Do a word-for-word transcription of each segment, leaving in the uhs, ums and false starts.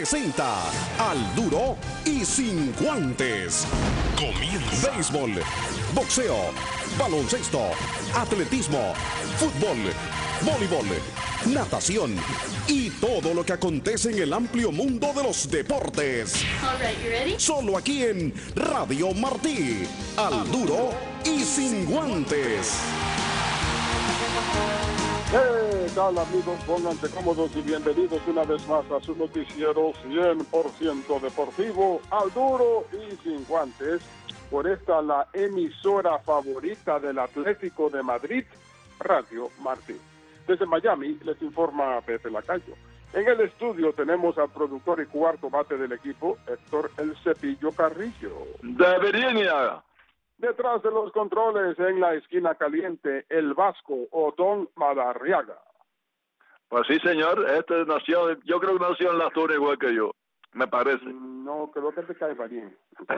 presenta Al Duro y Sin Guantes. Comienza. Béisbol, boxeo, baloncesto, atletismo, fútbol, voleibol, natación y todo lo que acontece en el amplio mundo de los deportes. All right, you ready? Solo aquí en Radio Martí. Al Duro y Sin Guantes. ¿Qué tal, amigos? Pónganse cómodos y bienvenidos una vez más a su noticiero cien por ciento deportivo, Al Duro y Sin Guantes, por esta la emisora favorita del Atlético de Madrid, Radio Martí. Desde Miami les informa Pepe Lacayo. En el estudio tenemos al productor y cuarto bate del equipo, Héctor El Cepillo Carrillo. De Virginia. Detrás de los controles, en la esquina caliente, el Vasco Otón Madarriaga. Pues sí, señor. Este nació, yo creo que nació en la Asturias igual que yo, me parece. No, creo que te cae bien.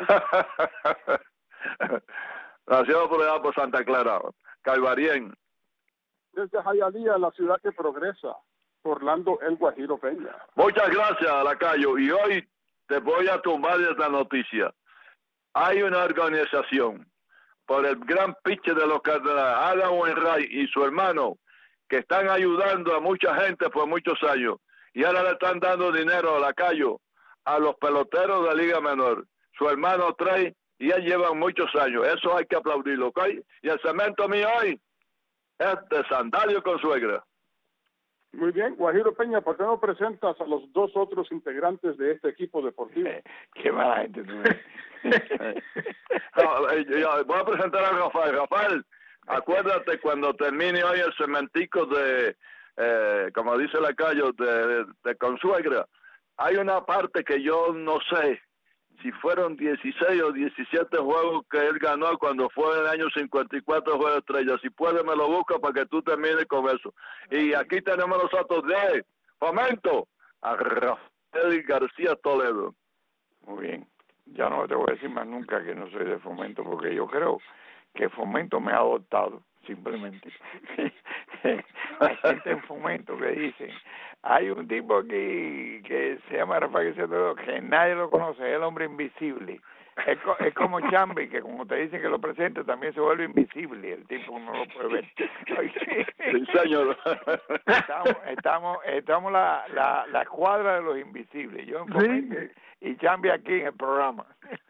Nació por allá por Santa Clara, Calvarien. Desde Hialeah, la ciudad que progresa, Orlando El Guajiro Peña. Muchas gracias, Lacayo. Y hoy te voy a tumbar esta noticia. Hay una organización por el gran pitcher de los Cardenales, Adam Wainwright y su hermano, que están ayudando a mucha gente por muchos años. Y ahora le están dando dinero a Lacayo a los peloteros de Liga Menor. Su hermano Trey y él llevan muchos años. Eso hay que aplaudirlo, ¿ok? Y el cemento mío hoy es de Sandalio con suegra. Muy bien, Guajiro Peña, ¿por qué no presentas a los dos otros integrantes de este equipo deportivo? Qué mala gente tú eres. No, yo voy a presentar a Rafael. Rafael, acuérdate cuando termine hoy el cementico de, eh, como dice Lacayo, de, de, de consuegra. Hay una parte que yo no sé si fueron dieciséis o diecisiete juegos que él ganó cuando fue en el año cincuenta y cuatro Juegos de Estrellas. Si puede, me lo busca para que tú termines con eso. Y aquí tenemos nosotros de Fomento a Rafael García Toledo. Muy bien. Ya no te voy a decir más nunca que no soy de Fomento, porque yo creo que Fomento me ha adoptado, simplemente. Hay gente en Fomento que dicen, hay un tipo aquí que se llama Rafael García Toledo, que nadie lo conoce, es el hombre invisible. Es, co es como Chambi, que como te dicen que lo presente, también se vuelve invisible, el tipo no lo puede ver. Sí, señor. Estamos, estamos, estamos la, la, la cuadra de los invisibles, yo en Fomento, sí. Y Chambi aquí en el programa.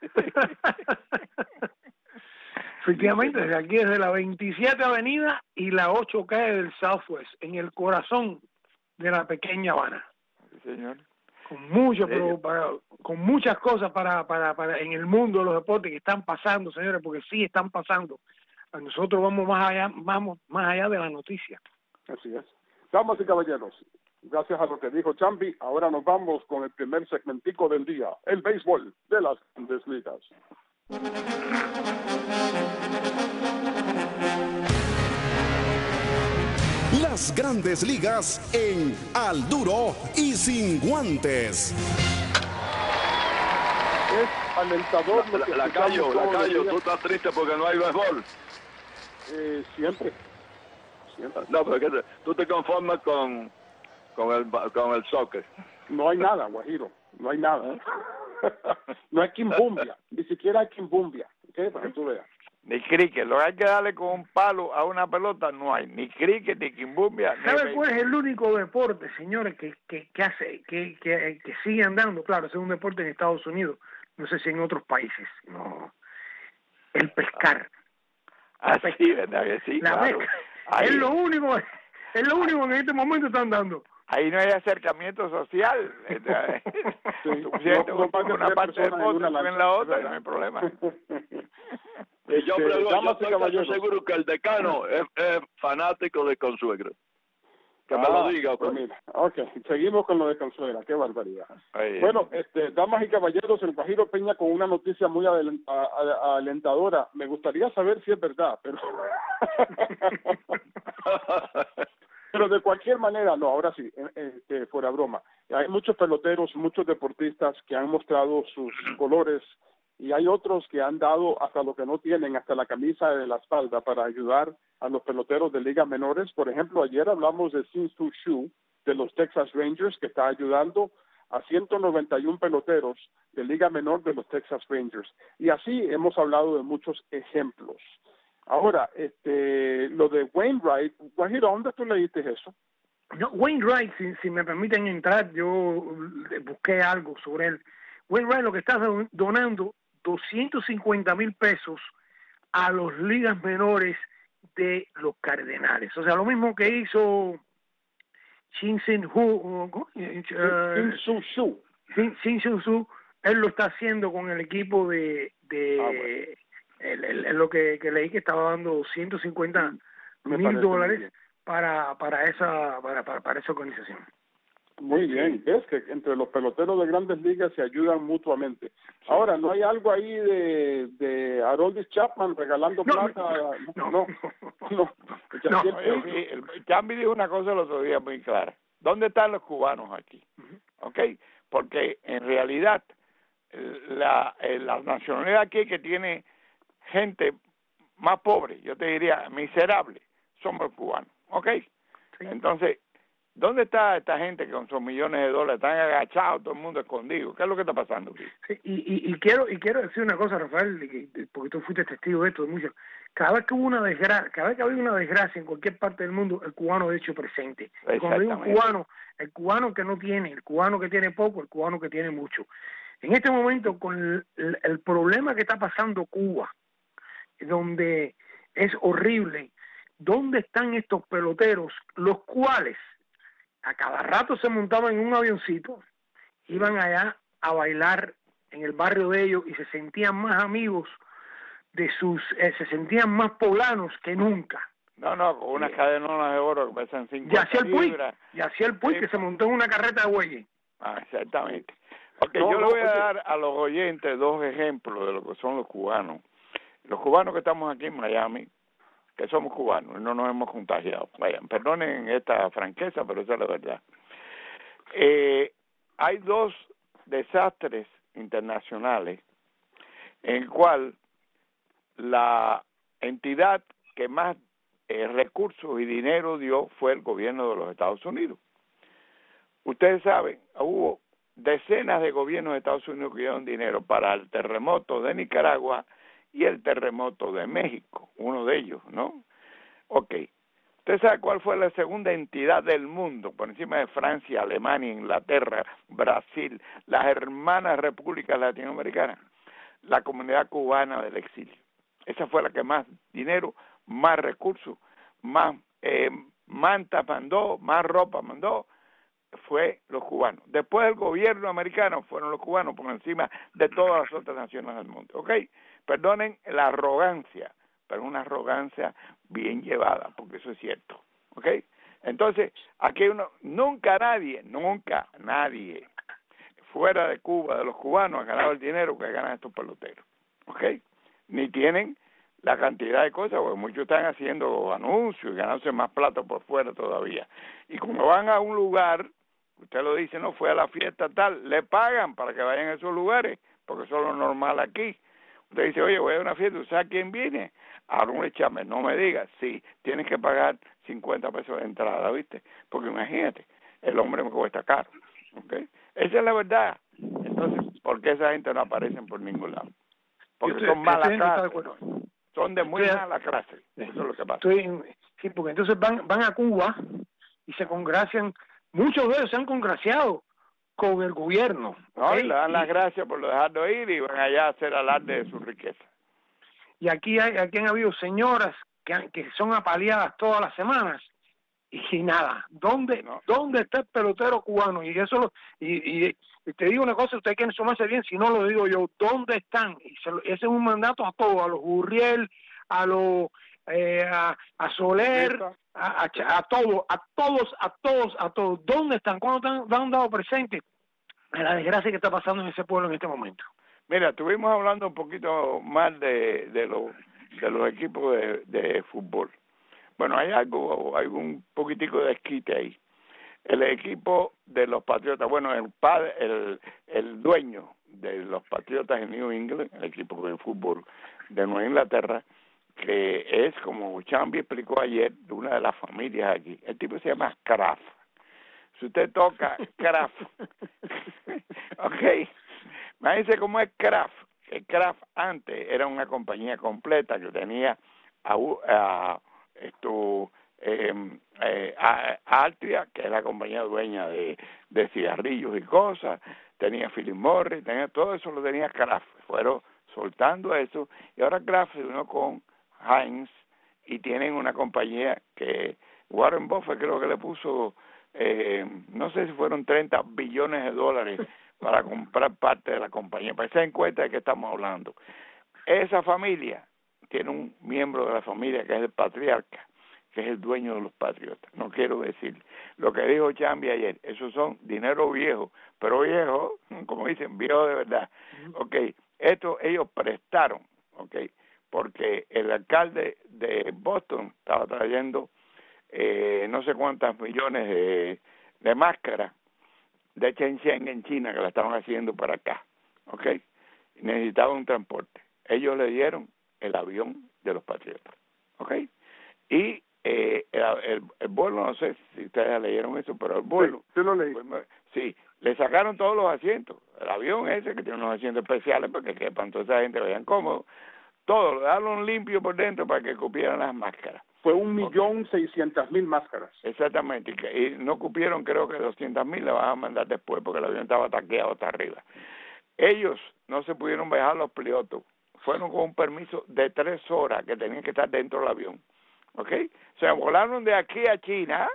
Efectivamente, desde aquí, desde la veintisiete Avenida y la ocho calle del Southwest, en el corazón de la pequeña Habana. Sí, señor. Con mucho, Sí. pero para, con muchas cosas para, para, para en el mundo de los deportes que están pasando, señores, porque sí están pasando. Nosotros vamos más allá, vamos más allá de la noticia. Así es. Damas y caballeros, gracias a lo que dijo Chambi, ahora nos vamos con el primer segmentico del día, el béisbol de las Grandes Ligas. Las Grandes Ligas en Al Duro y Sin Guantes. Es alentador lo que Lacayo, escuchamos todos los Lacayo, días. tú estás triste porque no hay béisbol. Eh, siempre. Siempre. No, pero que te, tú te conformas con, con, el, con el soccer. No hay nada, Guajiro. No hay nada. No hay quimbumbia. Ni siquiera hay quimbumbia. ¿Ok? Para que tú veas. Ni cricket, lo que hay que darle con un palo a una pelota no hay, ni cricket, ni quimbumbia. ¿Sabe cuál es el único deporte, señores, que, que, que hace, que, que, que sigue andando? Claro, es un deporte en Estados Unidos, no sé si en otros países. No, el pescar. Ah, sí, ¿verdad que sí? La Claro. pesca. Ahí, Es lo único, es lo único que en este momento están dando. ahí no hay acercamiento social. Sí. Tú sientes No- no un tipo en una tres parte del personas en bote, una tú en lancha, la otra, y ¿verdad? no hay problema. Y yo, Este, pregunto, yo damas y estoy caballeros. seguro que el decano es, es fanático de Consuegra. Que me Ah, lo diga, pues pues. mira, ok, seguimos con lo de Consuela, qué barbaridad. Ahí, Bueno, este, damas y caballeros, el Guajiro Peña con una noticia muy adel- a- a- alentadora. Me gustaría saber si es verdad, pero pero de cualquier manera, no, ahora sí, eh, eh, fuera broma. Hay muchos peloteros, muchos deportistas que han mostrado sus colores y hay otros que han dado hasta lo que no tienen, hasta la camisa de la espalda para ayudar a los peloteros de ligas menores. Por ejemplo, ayer hablamos de Shin-Soo Choo de los Texas Rangers, que está ayudando a ciento noventa y uno peloteros de Liga Menor de los Texas Rangers. Y así hemos hablado de muchos ejemplos. Ahora, este, lo de Wainwright, Guajiro, ¿dónde tú leíste eso? No, Wainwright, si, si me permiten entrar, yo busqué algo sobre él. Wainwright lo que está donando doscientos cincuenta mil pesos a las ligas menores de los Cardenales. O sea, lo mismo que hizo Shin Sin-Hu, Shin Su, Shin Su, él lo está haciendo con el equipo de, de ah, bueno. el, el, el, lo que, que leí que estaba dando ciento cincuenta mil dólares para para esa para, para para esa organización. Muy bien, es que entre los peloteros de grandes ligas se ayudan mutuamente. Ahora, ¿no hay algo ahí de, de Aroldis Chapman regalando no, plata? No, no. no, no. no oye, el Chambi dijo una cosa el otro día muy clara. ¿Dónde están los cubanos aquí? ¿Ok? Porque en realidad la, la nacionalidad aquí que tiene gente más pobre, yo te diría miserable, somos los cubanos. ¿Ok? Sí. Entonces, ¿dónde está esta gente que con sus millones de dólares están agachados, todo el mundo escondido? ¿Qué es lo que está pasando aquí? Sí, y, y, y quiero y quiero decir una cosa, Rafael, porque tú fuiste testigo de esto de mucho. Cada vez que hubo una desgracia, cada vez que había una desgracia en cualquier parte del mundo, el cubano de hecho presente. Y cuando digo cubano, el cubano que no tiene, el cubano que tiene poco, el cubano que tiene mucho. En este momento, con el, el, el problema que está pasando Cuba, donde es horrible, ¿dónde están estos peloteros, los cuales a cada rato se montaban en un avioncito, iban allá a bailar en el barrio de ellos y se sentían más amigos de sus, eh, se sentían más poblanos que nunca? No, no, con unas cadenonas de oro que pesan cincuenta libras. Y hacía el Puy, sí, que se montó en una carreta de bueyes. Ah, exactamente. Okay, no, yo le voy a dar a los oyentes dos ejemplos de lo que son los cubanos. Los cubanos que estamos aquí en Miami, que somos cubanos y no nos hemos contagiado. Vayan, perdonen esta franqueza, pero esa es la verdad. Eh, hay dos desastres internacionales en el cual la entidad que más eh, recursos y dinero dio fue el gobierno de los Estados Unidos. Ustedes saben, hubo decenas de gobiernos de Estados Unidos que dieron dinero para el terremoto de Nicaragua y el terremoto de México, uno de ellos, ¿no? Ok. ¿Usted sabe cuál fue la segunda entidad del mundo, por encima de Francia, Alemania, Inglaterra, Brasil, las hermanas repúblicas latinoamericanas? La comunidad cubana del exilio. Esa fue la que más dinero, más recursos, más eh, mantas mandó, más ropa mandó, fue los cubanos. Después del gobierno americano fueron los cubanos por encima de todas las otras naciones del mundo. ¿Ok? Perdonen la arrogancia, pero una arrogancia bien llevada, porque eso es cierto. ¿Ok? Entonces, aquí uno, nunca nadie, nunca nadie fuera de Cuba, de los cubanos, ha ganado el dinero que ganan estos peloteros. ¿Ok? Ni tienen la cantidad de cosas, porque muchos están haciendo anuncios y ganándose más plata por fuera todavía. Y como van a un lugar, usted lo dice, no, fue a la fiesta tal, le pagan para que vayan a esos lugares, porque eso es lo normal aquí. Usted dice, oye, voy a una fiesta, ¿sabes quién viene? Aaron Echame, no me digas, sí, tienes que pagar cincuenta pesos de entrada, ¿viste? Porque imagínate, el hombre me cuesta caro, ¿ok? Esa es la verdad. Entonces, ¿por qué esa gente no aparece por ningún lado? Porque estoy, son mala clase, de son de muy estoy, mala clase, eso es lo que pasa. Estoy, sí, porque entonces van, van a Cuba y se congracian, muchos de ellos se han congraciado con el gobierno. No, ¿okay? Y le dan las gracias por dejarlo ir y van allá a hacer alarde de su riqueza. Y aquí hay, aquí han habido señoras que, han, que son apaleadas todas las semanas y nada. ¿Dónde, no. ¿dónde está el pelotero cubano? Y eso lo, y, y, y te digo una cosa, usted quiere sumarse bien, si no lo digo yo, ¿dónde están? Y se lo, ese es un mandato a todos, a los Gurriel, a los eh, a, a Soler, a, a, a todos, a todos, a todos, a todos. ¿Dónde están? ¿Cuándo han, han dado presente a la desgracia que está pasando en ese pueblo en este momento? Mira, estuvimos hablando un poquito más de, de, los, de los equipos de, de fútbol. Bueno, hay algo, hay un poquitico de esquite ahí. El equipo de los Patriotas, bueno, el padre, el, el dueño de los Patriotas en New England, el equipo de fútbol de Nueva Inglaterra, que es, como Chambi explicó ayer, de una de las familias aquí. El tipo se llama Kraft. si usted toca Kraft, ok, imagínense cómo es Kraft, que Kraft antes era una compañía completa que tenía a, a esto eh, eh, a, a Altria, que es la compañía dueña de, de cigarrillos y cosas, tenía Philip Morris, tenía todo eso, lo tenía Kraft, fueron soltando eso, y ahora Kraft se unió con Heinz y tienen una compañía que Warren Buffett creo que le puso, eh, no sé si fueron treinta billones de dólares para comprar parte de la compañía, para que se den cuenta de qué estamos hablando. Esa familia tiene un miembro de la familia que es el patriarca, que es el dueño de los Patriotas. No quiero decir lo que dijo Chambi ayer, esos son dinero viejo, pero viejo, como dicen, viejo de verdad. Okay, esto ellos prestaron, okay, porque el alcalde de Boston estaba trayendo eh, no sé cuántas millones de, de máscaras de Shenzhen en China que la estaban haciendo para acá, okay, necesitaba un transporte. Ellos le dieron el avión de los Patriotas, okay, y eh, el, el, el vuelo, no sé si ustedes ya leyeron eso, pero el vuelo, sí, lo leí. Pues, sí, le sacaron todos los asientos, el avión ese que tiene unos asientos especiales para que quepan toda esa gente, vayan cómodos, todo, lo dejaron limpio por dentro para que cupieran las máscaras. Fue un millón seiscientas mil máscaras. Exactamente, y, y no cupieron, creo que doscientas mil le van a mandar después porque el avión estaba taqueado hasta arriba. Ellos no se pudieron bajar los pilotos, fueron con un permiso de tres horas que tenían que estar dentro del avión, ¿ok? Se volaron de aquí a China,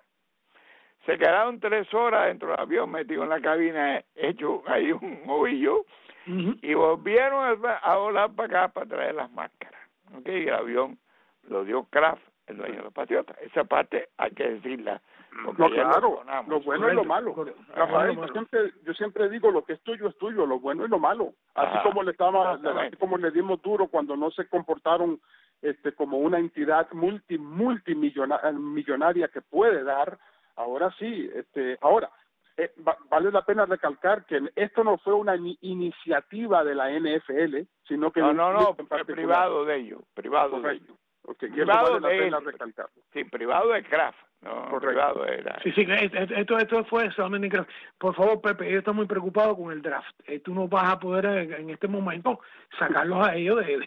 se quedaron tres horas dentro del avión metidos en la cabina, hecho ahí un ovillo, uh-huh. y volvieron a, a volar para acá para traer las máscaras, ¿ok? Y el avión lo dio Kraft, el dueño de los Patriotas. Esa parte hay que decirla. No, claro, lo, lo bueno y lo malo. Rafael, yo siempre, yo siempre digo, lo que es tuyo es tuyo, lo bueno y lo malo. Así Ajá, como le estaba, así como le dimos duro cuando no se comportaron este como una entidad multi multimillonaria que puede dar, ahora sí, este, ahora eh, va, vale la pena recalcar que esto no fue una ni iniciativa de la N F L, sino que no, no, no, privado de ellos, privado Correcto. de ellos. Okay, privado vale de la pena recalcarlo. Sí, privado de Kraft. No, privado era. Sí, sí, esto, esto fue solamente en Kraft. Por favor, Pepe, yo estoy muy preocupado con el draft. Eh, tú no vas a poder en, en este momento sacarlos a ellos de... de,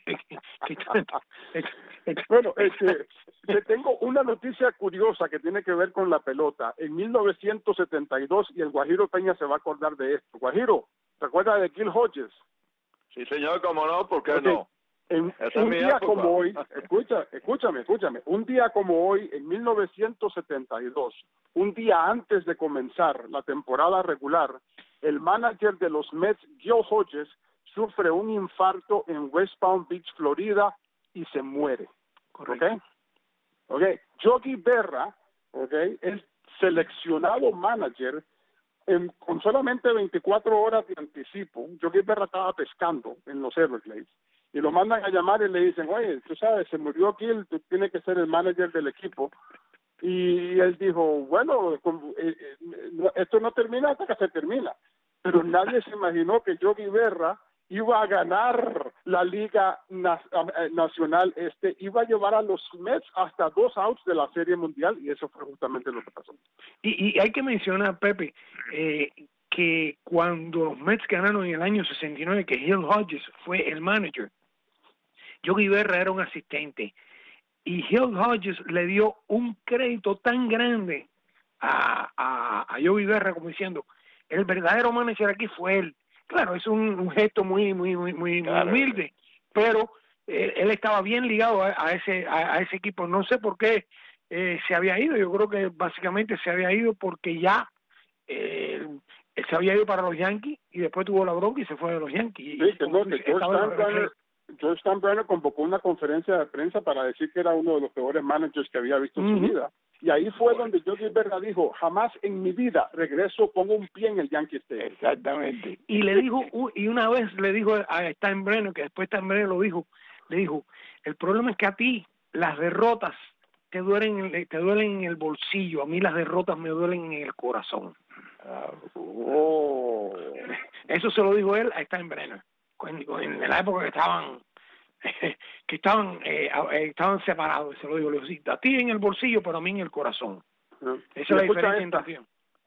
de, de bueno, este, te tengo una noticia curiosa que tiene que ver con la pelota. En mil novecientos setenta y dos, y el Guajiro Peña se va a acordar de esto. Guajiro, ¿te acuerdas de Gil Hodges? Sí, señor, cómo no, ¿por qué okay. no? En, un día época. como hoy, escucha, escúchame, escúchame, un día como hoy, en mil novecientos setenta y dos, un día antes de comenzar la temporada regular, el manager de los Mets, Gil Hodges, sufre un infarto en West Palm Beach, Florida, y se muere. Correcto. ¿Okay? Okay. Yogi Berra, okay, es seleccionado manager en, con solamente veinticuatro horas de anticipo. Yogi Berra estaba pescando en los Everglades. Y lo mandan a llamar y le dicen, oye, tú sabes, se murió Gil, tú tienes que ser el manager del equipo. Y él dijo, bueno, esto no termina hasta que se termina. Pero nadie se imaginó que Yogi Berra iba a ganar la Liga Nacional Este, iba a llevar a los Mets hasta dos outs de la Serie Mundial, y eso fue justamente lo que pasó. Y, y hay que mencionar, Pepe, eh, que cuando los Mets ganaron en el año sesenta y nueve, que Gil Hodges fue el manager, Yogi Berra era un asistente, y Gil Hodges le dio un crédito tan grande a, a, a Yogi Berra como diciendo, el verdadero manager aquí fue él. Claro, es un, un gesto muy muy muy muy, claro, muy humilde, pero eh, él estaba bien ligado a, a ese a, a ese equipo. No sé por qué eh, se había ido. Yo creo que básicamente se había ido porque ya eh, se había ido para los Yankees y después tuvo la bronca y se fue de los Yankees. Sí, que no, que George Steinbrenner convocó una conferencia de prensa para decir que era uno de los peores managers que había visto en uh-huh. su vida. Y ahí fue donde Yogi Berra dijo, jamás en mi vida regreso, pongo un pie en el Yankee Stadium. Exactamente. Y le dijo, y una vez le dijo a Steinbrenner, que después Steinbrenner lo dijo, le dijo, el problema es que a ti las derrotas te duelen, te duelen en el bolsillo, a mí las derrotas me duelen en el corazón. Oh. Eso se lo dijo él a Steinbrenner, en la época que estaban... que estaban eh, estaban separados, se lo digo, le digo, sí, a ti en el bolsillo, pero a mí en el corazón. No. Esa es la diferencia.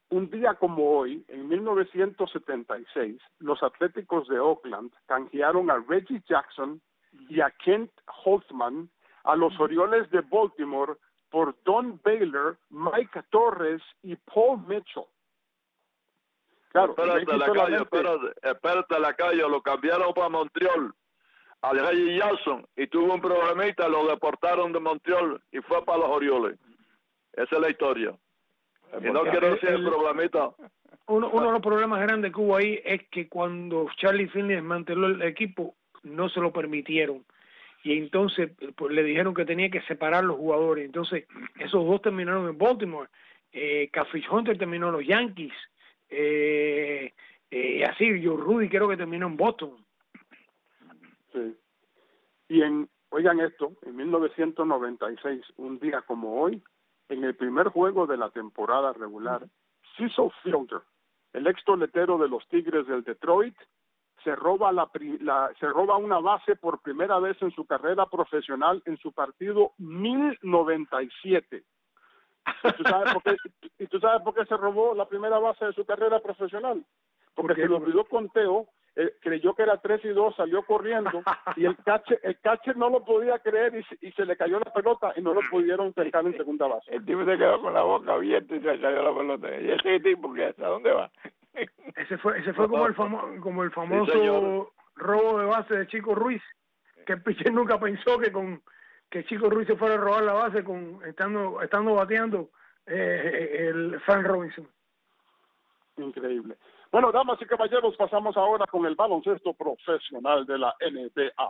un día como hoy, en mil novecientos setenta y seis, los Atléticos de Oakland canjearon a Reggie Jackson y a Kent Holtzman a los Orioles de Baltimore por Don Baylor, Mike Torres y Paul Mitchell. Claro, espérate, la calle, espérate, espérate, la calle, lo cambiaron para Montreal al Reggie Jackson y tuvo un problemita, lo deportaron de Montreal y fue para los Orioles. Esa es la historia. Y no quiero decir el, el problemita. Uno, uno de los problemas grandes que hubo ahí es que cuando Charlie Finley desmanteló el equipo, no se lo permitieron. Y entonces pues, le dijeron que tenía que separar los jugadores. Entonces, esos dos terminaron en Baltimore. Eh, Catfish Hunter terminó en los Yankees. Eh, eh, así, Joe Rudy creo que terminó en Boston. Sí. Y en, oigan esto, en mil novecientos noventa y seis, un día como hoy, en el primer juego de la temporada regular, Cecil Fielder, el ex toletero de los Tigres del Detroit, se roba la, la se roba una base por primera vez en su carrera profesional en su partido mil noventa y siete. ¿Y tú sabes por qué, y tú sabes por qué se robó la primera base de su carrera profesional? Porque se lo olvidó conteo, eh, creyó que era tres y dos, salió corriendo y el catcher, el catcher no lo podía creer y se, y se le cayó la pelota y no lo pudieron cercar en segunda base. El tipo se quedó con la boca abierta y se le cayó la pelota. ¿Y ese tipo qué es? ¿A dónde va? Ese fue ese fue como el famo como el famoso sí, robo de base de Chico Ruiz, que el pitcher nunca pensó que con que Chico Ruiz se fuera a robar la base con estando estando bateando eh, el Frank Robinson. Increíble. Bueno, damas y caballeros, pasamos ahora con el baloncesto profesional de la N B A.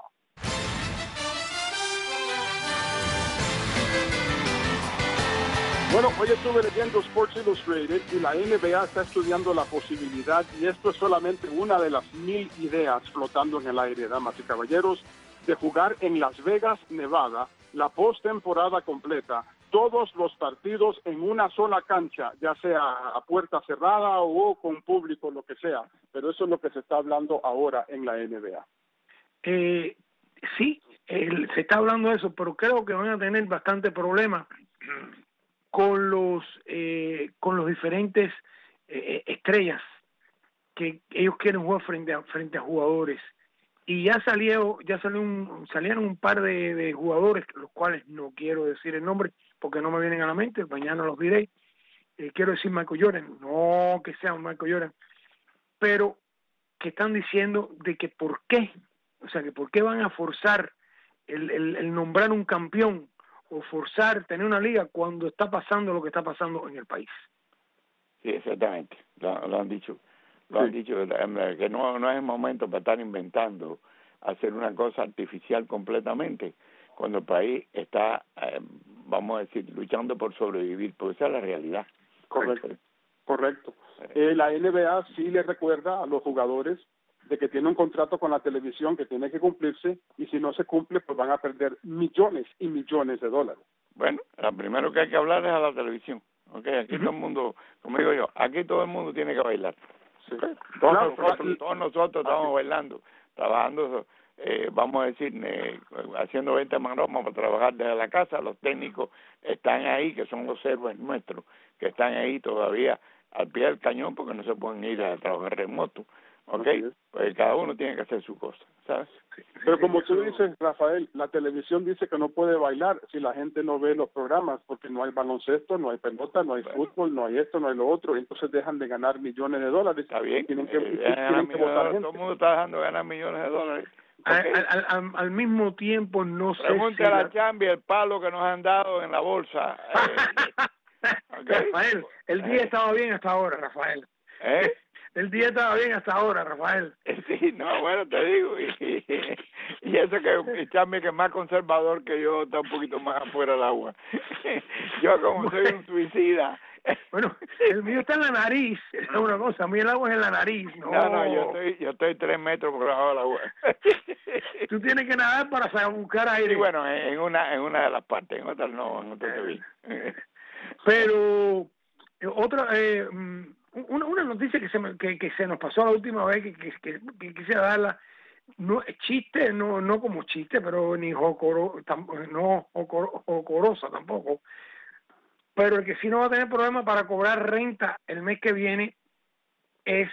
Bueno, hoy estuve leyendo Sports Illustrated y la N B A está estudiando la posibilidad, y esto es solamente una de las mil ideas flotando en el aire, damas y caballeros, de jugar en Las Vegas, Nevada, la postemporada completa, todos los partidos en una sola cancha, ya sea a puerta cerrada o con público, lo que sea, pero eso es lo que se está hablando ahora en la N B A. Eh, sí, el, se está hablando de eso, pero creo que van a tener bastante problemas con los eh, con los diferentes eh, estrellas que ellos quieren jugar frente a frente a jugadores, y ya salió ya salió un, salieron un par de, de jugadores, los cuales no quiero decir el nombre porque no me vienen a la mente, mañana los diré. Eh, quiero decir Michael Jordan, no que sea un Michael Jordan, pero que están diciendo de que por qué, o sea, que por qué van a forzar el, el, el nombrar un campeón o forzar tener una liga cuando está pasando lo que está pasando en el país. Sí, exactamente, lo, lo han dicho, lo sí. han dicho, que no, no es el momento para estar inventando, hacer una cosa artificial completamente, cuando el país está, eh, vamos a decir, luchando por sobrevivir, porque esa es la realidad. Correcto, correcto. Eh, la N B A sí le recuerda a los jugadores de que tiene un contrato con la televisión que tiene que cumplirse, y si no se cumple, pues van a perder millones y millones de dólares. Bueno, lo primero que hay que hablar es a la televisión, ¿ok? Aquí uh-huh. todo el mundo, como digo yo, aquí todo el mundo tiene que bailar. Sí. Todos, claro, nosotros, claro. todos nosotros estamos así. bailando, trabajando, eh, vamos a decir, eh, haciendo veinte maromas para trabajar desde la casa. Los técnicos están ahí, que son los héroes nuestros, que están ahí todavía al pie del cañón porque no se pueden ir a trabajar remoto. ¿Ok? Pues cada uno tiene que hacer su cosa, ¿sabes? Pero como tú dices, Rafael, la televisión dice que no puede bailar si la gente no ve los programas, porque no hay baloncesto, no hay pelota, no hay bueno. fútbol, no hay esto, no hay lo otro, y entonces dejan de ganar millones de dólares. Está bien, tienen que, eh, tienen que votar gente. Todo el mundo está dejando de ganar millones de dólares. Okay. Al, al, al, al mismo tiempo, no sé Pregunte si a la, la Chambi el palo que nos han dado en la bolsa. Eh, okay. Rafael, el día eh. estaba bien hasta ahora, Rafael. ¿Eh? El día estaba bien hasta ahora, Rafael. Sí, no, bueno, te digo. Y, y, y eso que el Chambi, que es más conservador que yo, está un poquito más afuera del agua. Yo, como soy un suicida. Bueno, el mío está en la nariz, es una cosa, a mí el agua es en la nariz. No, no, no yo estoy yo estoy tres metros por debajo del agua. Tú tienes que nadar para buscar aire. Sí, bueno, en una en una de las partes, en otras no, en otras sí. Pero, otra, eh, una, una noticia que se, me, que, que se nos pasó la última vez, que, que, que, que quisiera darla, no chiste, no no como chiste, pero ni jocoro, tam, no jocoro, jocorosa tampoco. pero el que sí no va a tener problema para cobrar renta el mes que viene es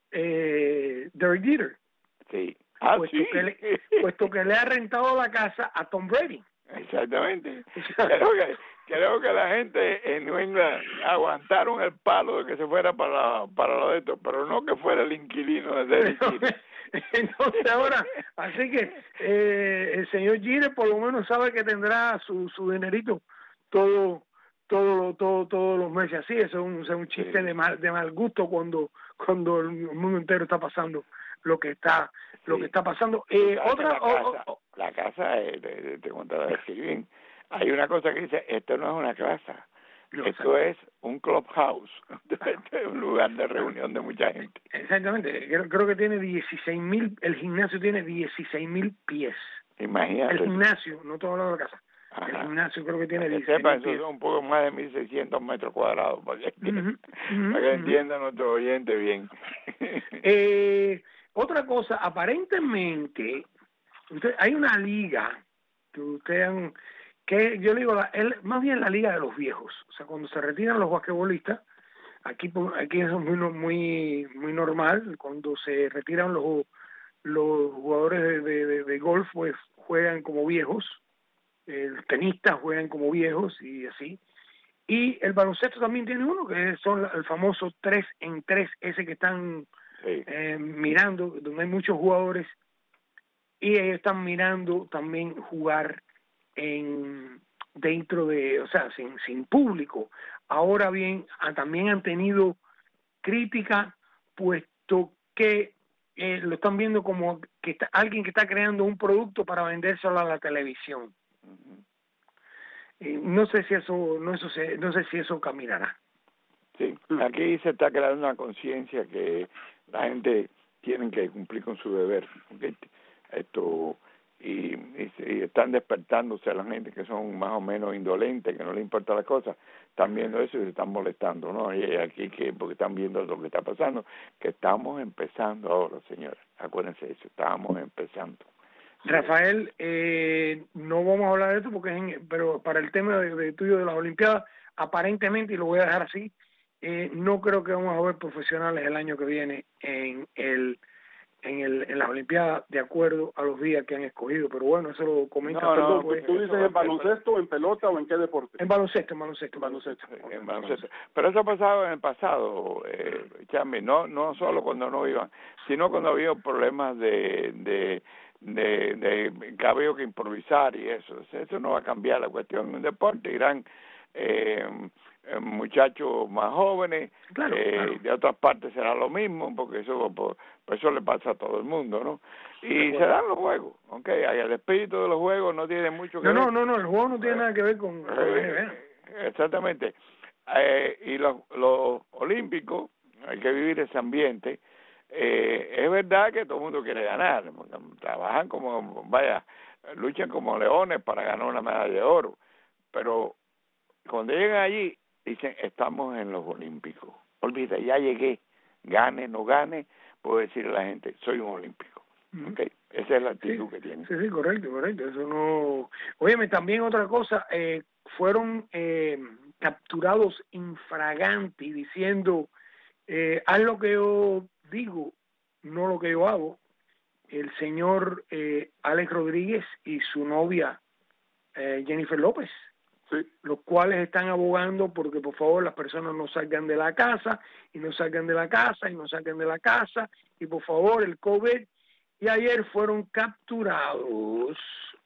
eh, Derek Jeter. Sí. Ah, puesto, sí. que le, puesto que le ha rentado la casa a Tom Brady. Exactamente. creo, que, creo que la gente en New England aguantaron el palo de que se fuera para, para lo de esto, pero no que fuera el inquilino de Derek Jeter. Entonces ahora, así que eh, el señor Jeter por lo menos sabe que tendrá su, su dinerito todo todo todo todos los meses. Así eso es un, es un chiste sí. de mal de mal gusto cuando cuando el mundo entero está pasando lo que está sí. lo que está pasando. Eh, otra la casa, oh, oh, la casa eh, te, te contaba de bien. Hay una cosa que dice, esto no es una casa. No, esto es un clubhouse, es un lugar de reunión de mucha gente. Exactamente, creo, creo que tiene dieciséis mil, el gimnasio tiene dieciséis mil pies. Imagínate. El gimnasio, no todo lo de la casa. Ajá. El gimnasio creo que tiene dieciséis mil pies. Eso un poco más de mil seiscientos metros cuadrados, para que, uh-huh, uh-huh, para que uh-huh. entienda nuestro oyente bien. eh, otra cosa, aparentemente, usted, hay una liga que ustedes han... que yo le digo, la, el, más bien la liga de los viejos, o sea, cuando se retiran los basquetbolistas, aquí aquí eso es muy muy muy normal, cuando se retiran los los jugadores de, de, de, de golf, pues juegan como viejos, el tenistas juegan como viejos y así, y el baloncesto también tiene uno, que son el famoso tres en tres, ese que están sí. eh, mirando, donde hay muchos jugadores, y ellos están mirando también jugar en dentro de, o sea, sin sin público. Ahora bien, a, también han tenido crítica, puesto que eh, lo están viendo como que está, alguien que está creando un producto para vendérselo a la televisión. Uh-huh. Eh, no sé si eso, no eso se, no sé si eso caminará. Sí, aquí se está creando una conciencia que la gente tiene que cumplir con su deber. ¿Okay? Esto Y, y, y están despertándose a la gente que son más o menos indolentes, que no les importa las cosas, están viendo eso y se están molestando, ¿no? Y aquí que porque están viendo lo que está pasando, que estamos empezando ahora, señores, acuérdense de eso, estamos empezando. Rafael, eh, no vamos a hablar de esto porque es en, pero para el tema de, de tuyo de las Olimpiadas, aparentemente, y lo voy a dejar así, eh, no creo que vamos a ver profesionales el año que viene en el en el en las Olimpiadas de acuerdo a los días que han escogido, pero bueno, eso lo comenta no, todo. No, pues, ¿tú dices en baloncesto, en pelota o en qué deporte? En baloncesto, en baloncesto. En baloncesto. Sí, en baloncesto. Pero eso ha pasado en el pasado, eh, Chami, no no solo cuando no iban, sino cuando había problemas de de de, de que había que improvisar y eso. Eso no va a cambiar la cuestión. En un deporte irán eh, muchachos más jóvenes, claro, eh, claro. de otras partes será lo mismo, porque eso por, por eso le pasa a todo el mundo, ¿no? Y se dan los juegos, ¿ok? El espíritu de los juegos no tiene mucho que no, ver. No, no, no, el juego no tiene eh, nada que ver con... con eh, exactamente. Eh, y los, los olímpicos, hay que vivir ese ambiente. Eh, es verdad que todo el mundo quiere ganar, trabajan como, vaya, luchan como leones para ganar una medalla de oro, pero cuando llegan allí dicen, estamos en los olímpicos. Olvida, ya llegué, gane, no gane, puedo decirle a la gente, soy un olímpico. Uh-huh. Okay. Esa es la actitud sí, que tienen. Sí, sí, correcto, correcto. Eso no... Óyeme, también otra cosa, eh, fueron eh, capturados infraganti diciendo, eh, haz lo que yo digo, no lo que yo hago. El señor eh, Alex Rodríguez y su novia eh, Jennifer López. Sí. Los cuales están abogando porque por favor las personas no salgan de la casa y no salgan de la casa y no salgan de la casa y por favor el COVID, y ayer fueron capturados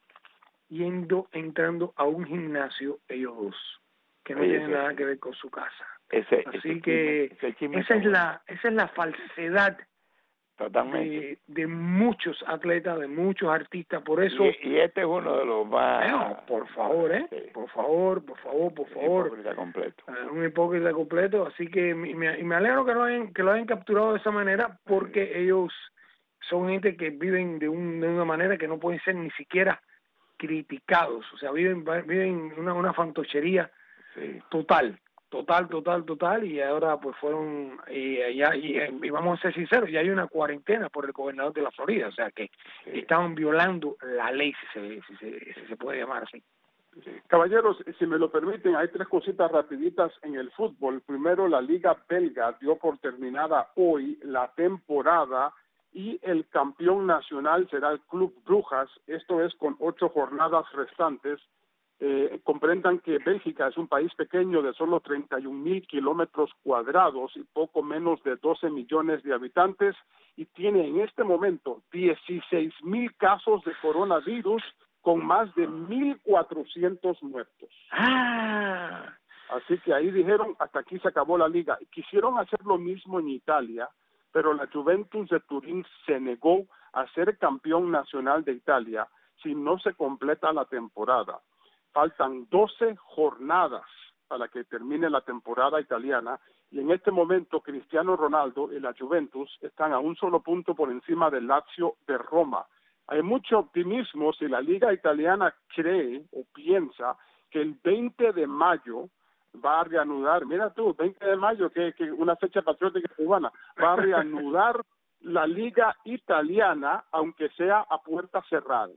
yendo, entrando a un gimnasio ellos dos que no Oye, tienen ese, nada que ver con su casa. Ese, así ese que chisme, chisme esa es la esa es la falsedad totalmente de, de muchos atletas, de muchos artistas, por eso y, y este es uno de los más bueno, por favor, eh sí. por favor, por favor, por favor, un hipócrita completo, uh, un hipócrita completo, así que me, me, me alegro que lo hayan que lo hayan capturado de esa manera, porque sí. ellos son gente que viven de, un, de una manera que no pueden ser ni siquiera criticados, o sea, viven viven una una fantochería sí. total. Total, total, total, y ahora pues fueron, y, y, y, y vamos a ser sinceros, ya hay una cuarentena por el gobernador de la Florida, o sea que sí. estaban violando la ley, si se, si se, si se puede llamar así. Caballeros, si me lo permiten, hay tres cositas rapiditas en el fútbol. Primero, la Liga Belga dio por terminada hoy la temporada y el campeón nacional será el Club Brujas. Esto es con ocho jornadas restantes. Eh, comprendan que Bélgica es un país pequeño de solo treinta y un mil kilómetros cuadrados y poco menos de doce millones de habitantes y tiene en este momento dieciséis mil casos de coronavirus con más de mil cuatrocientos muertos. Ah. Así que ahí dijeron, hasta aquí se acabó la liga. Quisieron hacer lo mismo en Italia, pero la Juventus de Turín se negó a ser campeón nacional de Italia si no se completa la temporada. Faltan doce jornadas para que termine la temporada italiana y en este momento Cristiano Ronaldo y la Juventus están a un solo punto por encima del Lazio de Roma. Hay mucho optimismo si la Liga Italiana cree o piensa que el veinte de mayo va a reanudar, mira tú, veinte de mayo, que, que una fecha patriótica cubana, va a reanudar la Liga Italiana, aunque sea a puertas cerradas.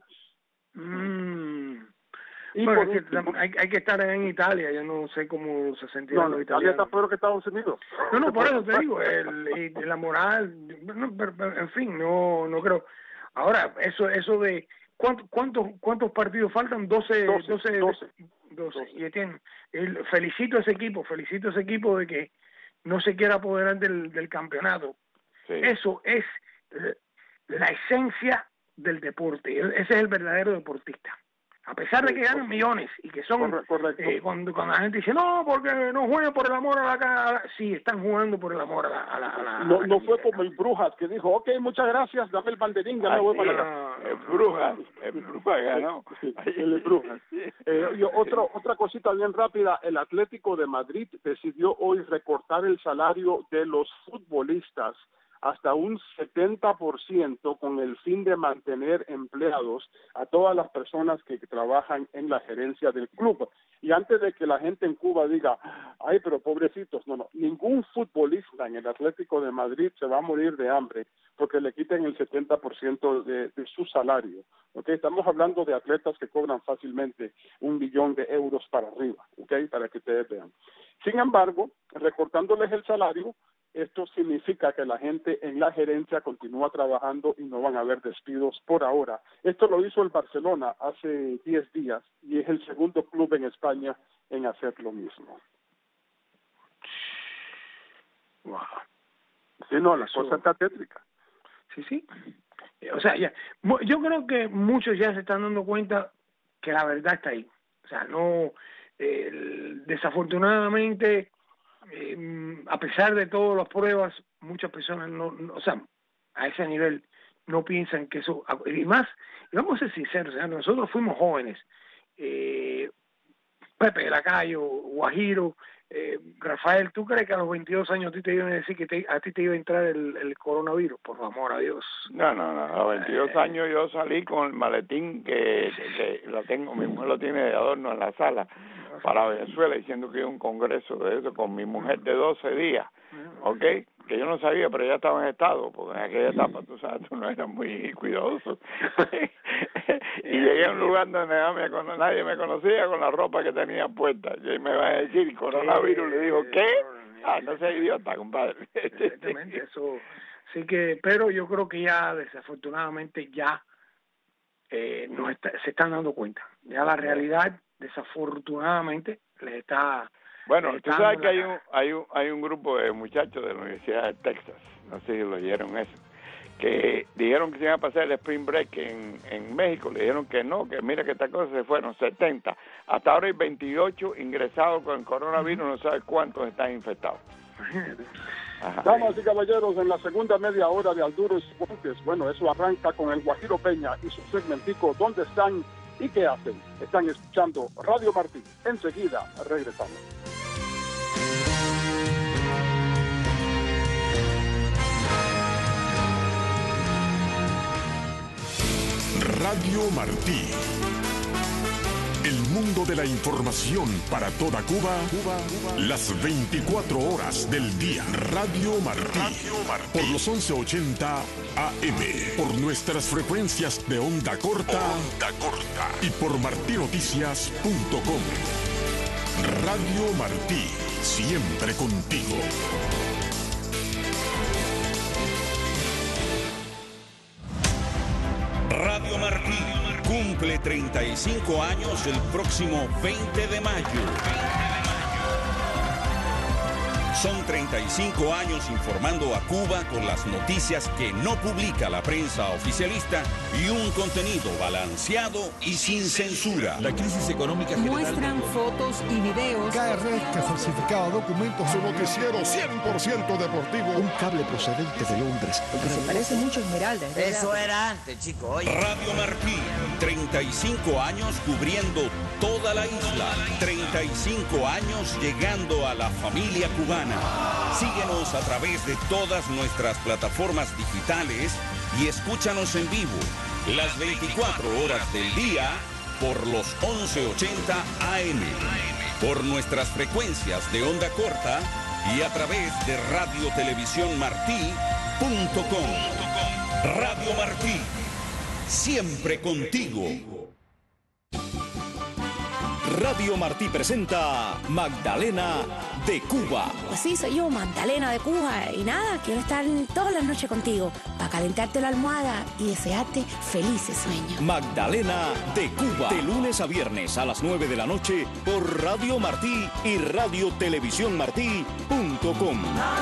Mm. Y bueno, por es último, que hay, hay que estar en Italia, yo no sé cómo se sentirán no, los Italia italianos. está peor que Estados Unidos. No, no, por eso te digo, el, y la moral, no, pero, pero, en fin, no no creo. Ahora, eso eso de, ¿cuántos cuántos cuántos partidos faltan? doce, doce, doce, doce. doce. Y tienen, el, felicito a ese equipo, felicito a ese equipo de que no se quiera apoderar del, del campeonato. Sí. Eso es eh, la esencia del deporte, ese es el verdadero deportista. A pesar de que ganan millones y que son, correcto. Eh, cuando, cuando la gente dice, no, porque no juegan por el amor a la cara, sí, están jugando por el amor a la... A la, a la no a la no fue camiseta. como el Brujas que dijo, ok, muchas gracias, dame el banderín, ya me voy para acá. El Brujas, el Brujas ganó. Sí, el Brujas. Eh, y otro, otra cosita bien rápida, el Atlético de Madrid decidió hoy recortar el salario de los futbolistas hasta un setenta por ciento con el fin de mantener empleados a todas las personas que trabajan en la gerencia del club. Y antes de que la gente en Cuba diga, ay, pero pobrecitos, no, no, ningún futbolista en el Atlético de Madrid se va a morir de hambre porque le quiten el setenta por ciento de, de su salario. ¿Okay? Estamos hablando de atletas que cobran fácilmente un billón de euros para arriba, ¿okay? Para que ustedes vean. Sin embargo, recortándoles el salario, esto significa que la gente en la gerencia continúa trabajando y no van a haber despidos por ahora. Esto lo hizo el Barcelona hace diez días y es el segundo club en España en hacer lo mismo. Wow. Sí, no, la Eso... cosa está tétrica. Sí, sí. O sea, ya, yo creo que muchos ya se están dando cuenta que la verdad está ahí. O sea, no, eh, desafortunadamente, eh, a pesar de todas las pruebas, muchas personas no, no, o sea, a ese nivel no piensan que eso, y más, y vamos a ser sinceros, o sea, nosotros fuimos jóvenes, eh, Pepe Lacayo, Guajiro, eh, Rafael, ¿tú crees que a los veintidós años a ti te iban a decir que te, a ti te iba a entrar el, el coronavirus? Por amor a Dios. No, no, no, a los veintidós eh, años yo salí con el maletín que, que, que lo tengo, mi mujer lo tiene de adorno en la sala para Venezuela, diciendo que iba a un congreso de eso con mi mujer de doce días, ¿ok? Que yo no sabía, pero ya estaba en estado, porque en aquella etapa, tú sabes, tú no eras muy cuidadoso. Y llegué a un lugar donde nadie me conocía con la ropa que tenía puesta. Y me va a decir, coronavirus, le dijo, ¿qué? Ah, no seas idiota, compadre. Exactamente, eso. Sí que, pero yo creo que ya, desafortunadamente, ya eh, no está, se están dando cuenta. Ya la realidad, desafortunadamente, les está... Bueno, les tú está sabes que hay una... un, hay, un, hay un grupo de muchachos de la Universidad de Texas, no sé si lo oyeron eso, que dijeron que se iban a pasar el Spring Break en, en México, le dijeron que no, que mira que esta cosa se fueron setenta. Hasta ahora hay veintiocho ingresados con el coronavirus, no sabes cuántos están infectados. Ajá. Damas y caballeros, en la segunda media hora de Alduro y Cifuentes, bueno, eso arranca con el Guajiro Peña y su segmentico ¿Dónde están y qué hacen? Están escuchando Radio Martí. Enseguida regresamos. Radio Martí, el El mundo de la información para toda Cuba, Cuba, Cuba. Las veinticuatro horas del día. Radio Martí. Radio Martí. Por los once ochenta A M. Por nuestras frecuencias de onda corta. Onda corta. Y por martí noticias punto com. Radio Martí. Siempre contigo. Radio Martí cumple treinta y cinco años el próximo veinte de mayo. Son treinta y cinco años informando a Cuba con las noticias que no publica la prensa oficialista y un contenido balanceado y sin censura. La crisis económica general... Muestran fotos y videos. K R que falsificaba documentos. Su noticiero cien por ciento deportivo. Un cable procedente de Londres. Porque se parece mucho a Esmeralda. Eso era antes, chico. Oye. Radio Martí, treinta y cinco años cubriendo toda la isla. treinta y cinco años llegando a la familia cubana. Síguenos a través de todas nuestras plataformas digitales y escúchanos en vivo las veinticuatro horas del día por los once ochenta A M, por nuestras frecuencias de onda corta y a través de radio televisión martí punto com. Radio Martí, siempre contigo. Radio Martí presenta Magdalena de Cuba. Pues sí, soy yo, Magdalena de Cuba. Y nada, quiero estar todas las noches contigo para calentarte la almohada y desearte felices sueños. Magdalena de Cuba. De lunes a viernes a las nueve de la noche por Radio Martí y radio televisión martí punto com.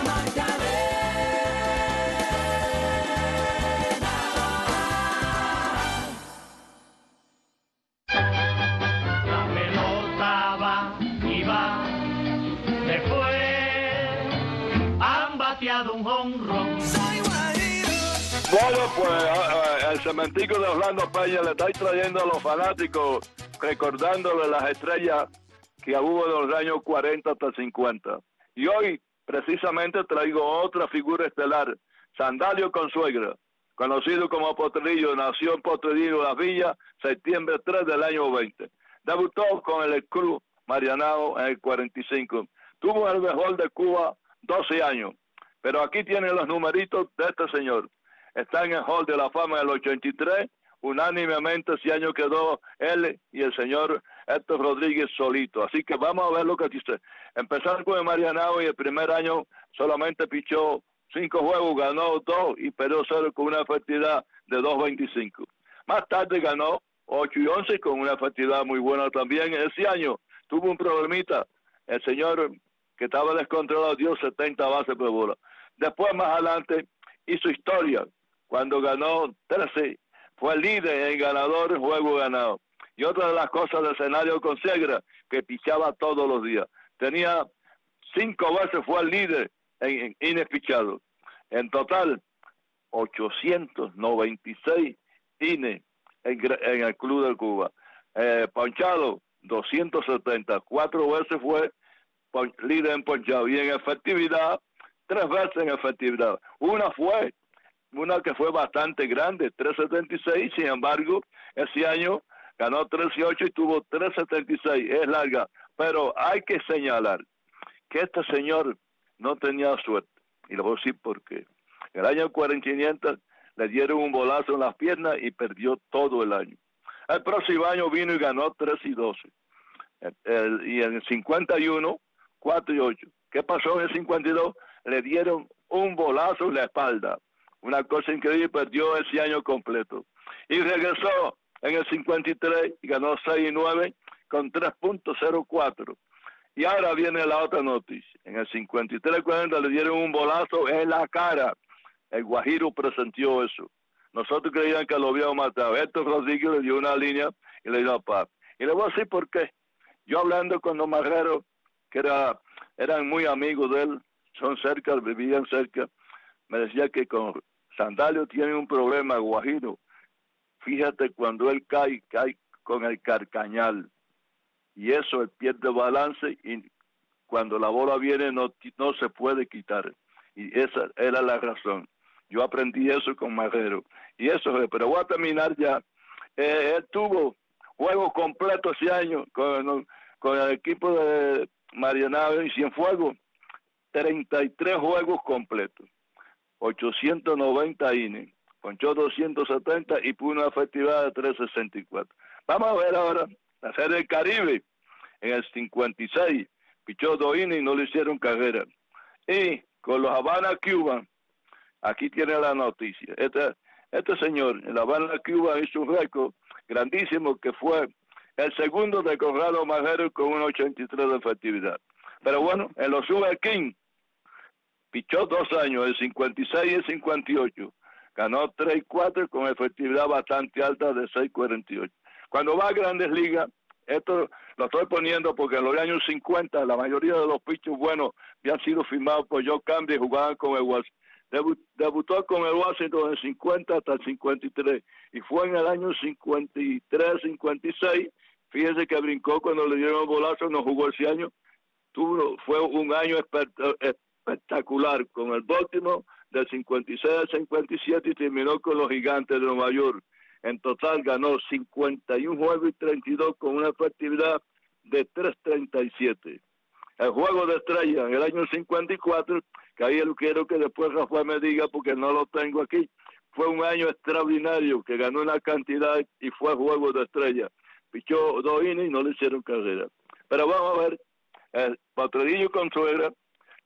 Bueno, pues el cementico de Orlando Peña le está trayendo a los fanáticos, recordándole las estrellas que hubo de los años cuarenta hasta cincuenta. Y hoy, precisamente, traigo otra figura estelar, Sandalio Consuegra, conocido como Potrillo, nació en Potrillo, Las Villas, septiembre tres del año veinte. Debutó con el club Marianao en el cuarenta y cinco. Tuvo el mejor de Cuba doce años. Pero aquí tienen los numeritos de este señor. Está en el Hall de la Fama del ochenta y tres. Unánimemente ese año quedó él y el señor Héctor Rodríguez solito. Así que vamos a ver lo que dice. Empezaron con el Marianao y el primer año solamente pichó cinco juegos, ganó dos y perdió cero con una efectividad de dos veinticinco. Más tarde ganó ocho y once con una efectividad muy buena también. Ese año tuvo un problemita. El señor que estaba descontrolado dio setenta bases por bola. Después, más adelante, hizo historia. Cuando ganó trece, fue líder en ganadores, juego ganado. Y otra de las cosas del escenario con Segra, que pichaba todos los días. Tenía cinco veces, fue el líder en, en innings pichados. En total, ochocientos noventa y seis innings en, en el Club de Cuba. Eh, ponchado, doscientos setenta. Cuatro veces fue pon, líder en ponchado. Y en efectividad, tres veces en efectividad. Una fue, una que fue bastante grande, tres setenta y seis, sin embargo, ese año ganó tres y ocho y tuvo tres setenta y seis, es larga. Pero hay que señalar que este señor no tenía suerte. Y le voy a decir por qué. El año cuarenta y nueve le dieron un bolazo en las piernas y perdió todo el año. El próximo año vino y ganó tres y doce. El, el, y en el cincuenta y uno, cuatro y ocho. ¿Qué pasó en el cincuenta y dos? Le dieron un bolazo en la espalda. Una cosa increíble, perdió ese año completo. Y regresó en el cincuenta y tres y ganó seis y nueve con tres punto cero cuatro. Y ahora viene la otra noticia. En el cincuenta y tres cuarenta le dieron un bolazo en la cara. El Guajiro presenció eso. Nosotros creíamos que lo habíamos matado. Héctor Rodríguez le dio una línea y le dio paz. Y le voy a decir por qué. Yo hablando con los Marreros, que era, eran muy amigos de él, son cerca, vivían cerca, me decía que con Sandalio tiene un problema, Guajiro. Fíjate, cuando él cae, cae con el carcañal. Y eso, él pierde balance y cuando la bola viene no, no se puede quitar. Y esa era la razón. Yo aprendí eso con Marrero. Y eso, pero voy a terminar ya. Eh, él tuvo juegos completos ese año con, con el equipo de Marianao y Cienfuegos, treinta y tres juegos completos, ochocientos noventa innings, ponchó doscientos setenta y puso una efectividad de trescientos sesenta y cuatro. Vamos a ver ahora la Serie del Caribe. En el cincuenta y seis, pichó dos innings y no le hicieron carrera. Y con los Havana Cuba, aquí tiene la noticia. Este, este señor, en la Havana Cuba, hizo un récord grandísimo que fue el segundo de Conrado Majero con un ochenta y tres de efectividad. Pero bueno, en los Super King, pichó dos años, el cincuenta y seis y el cincuenta y ocho. Ganó tres y cuatro con efectividad bastante alta de seis cuarenta y ocho. Cuando va a Grandes Ligas, esto lo estoy poniendo porque en los años cincuenta la mayoría de los pitchers buenos habían sido firmados por Joe Camby y jugaban con el Washington. Debu debutó con el Washington en el cincuenta hasta el cincuenta y tres y fue en el año cincuenta y tres cincuenta y seis. Fíjese que brincó cuando le dieron el bolazo, no jugó ese año. Tuvo, fue un año espectacular con el Baltimore del cincuenta y seis al cincuenta y siete y terminó con los Gigantes de Nueva York. En total ganó cincuenta y un juegos y treinta y dos con una efectividad de tres treinta y siete. El juego de estrella en el año cincuenta y cuatro, que ahí yo quiero que después Rafael me diga porque no lo tengo aquí, fue un año extraordinario que ganó una cantidad y fue juego de estrella. Pichó dos innings y no le hicieron carrera. Pero vamos a ver, el Potrerillo Consuegra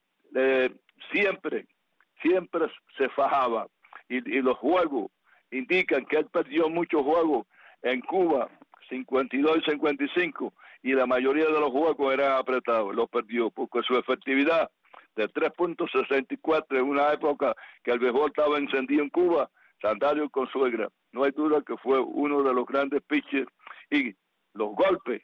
eh, siempre, siempre se fajaba y, y los juegos indican que él perdió muchos juegos en Cuba, cincuenta y dos y cincuenta y cinco, y la mayoría de los juegos eran apretados, los perdió, porque su efectividad de tres punto sesenta y cuatro en una época que el béisbol estaba encendido en Cuba, Sandalio Consuegra, no hay duda que fue uno de los grandes pitchers, y los golpes,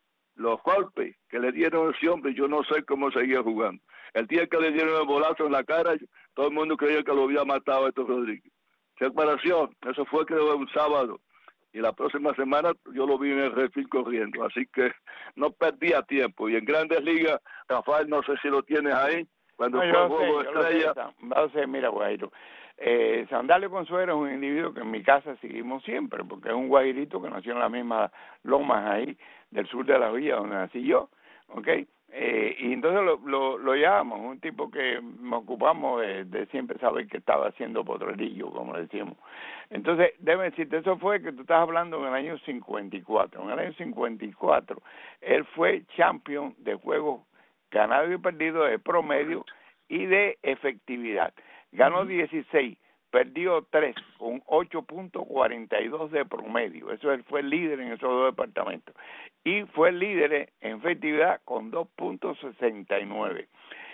los golpes que le dieron a ese hombre, yo no sé cómo seguía jugando. El día que le dieron el bolazo en la cara, todo el mundo creía que lo había matado a Héctor Rodríguez. Separación, eso fue creo un sábado, y la próxima semana yo lo vi en el refil corriendo, así que no perdía tiempo. Y en Grandes Ligas, Rafael, no sé si lo tienes ahí, cuando no, fue yo juego sé, estrella. Yo lo sé, sé, mira, Guairo, eh, Sandalio Consuegra es un individuo que en mi casa seguimos siempre, porque es un guairito que nació en las mismas lomas ahí, del sur de la villa donde nací yo, ¿ok? Eh, y entonces lo, lo, lo llamamos, un tipo que nos ocupamos de, de siempre saber que estaba haciendo potrerillo, como decíamos. Entonces, déjame decirte, eso fue que tú estás hablando en el año cincuenta y cuatro. En el año cincuenta y cuatro, él fue champion de juegos ganados y perdidos de promedio y de efectividad. Ganó dieciséis, perdió tres, con ocho punto cuarenta y dos de promedio. Eso él fue el líder en esos dos departamentos. Y fue el líder en efectividad con dos punto sesenta y nueve.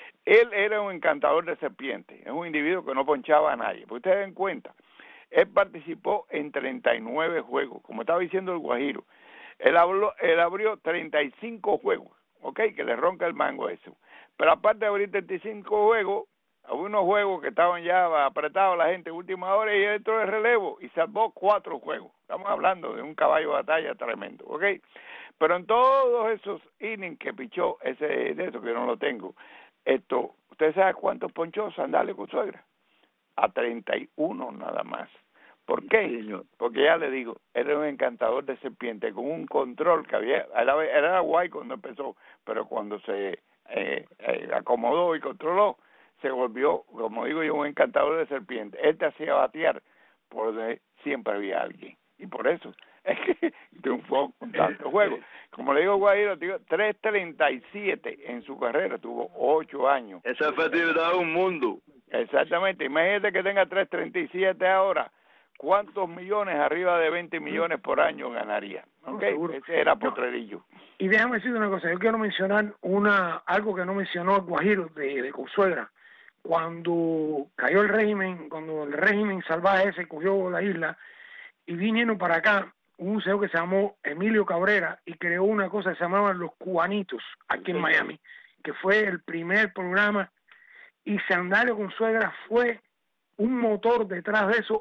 Él era un encantador de serpientes, es un individuo que no ponchaba a nadie. Porque ustedes den cuenta, él participó en treinta y nueve juegos, como estaba diciendo el Guajiro. Él, habló, él abrió treinta y cinco juegos, ¿ok? Que le ronca el mango eso. Pero aparte de abrir treinta y cinco juegos, había unos juegos que estaban ya apretados la gente en última hora y él entró de relevo y salvó cuatro juegos. Estamos hablando de un caballo de batalla tremendo, ¿ok? Pero en todos esos innings que pichó, ese de eso que yo no lo tengo, esto, ¿usted sabe cuántos ponchó Sandalio Consuegra? A treinta y uno nada más. ¿Por qué? Sí, porque ya le digo, él era un encantador de serpiente con un control que había, era, era guay cuando empezó, pero cuando se eh, eh, acomodó y controló, se volvió, como digo yo, un encantador de serpiente. Él te hacía batear por donde siempre había alguien. Y por eso es que triunfó con tantos juegos. Como le digo, Guajiro, tres treinta y siete en su carrera, tuvo ocho años. Esa efectividad es un mundo. Exactamente. Imagínate que tenga tres treinta y siete ahora. ¿Cuántos millones, arriba de veinte millones por año ganaría? ¿Okay? No, ese era Potrerillo. No. Y déjame decirte una cosa, yo quiero mencionar una algo que no mencionó el Guajiro de, de Consuegra. Cuando cayó el régimen, cuando el régimen salvaje ese cogió la isla y vinieron para acá, un señor que se llamó Emilio Cabrera y creó una cosa que se llamaba Los Cubanitos aquí en Miami, que fue el primer programa, y Sandalio Consuegra fue un motor detrás de eso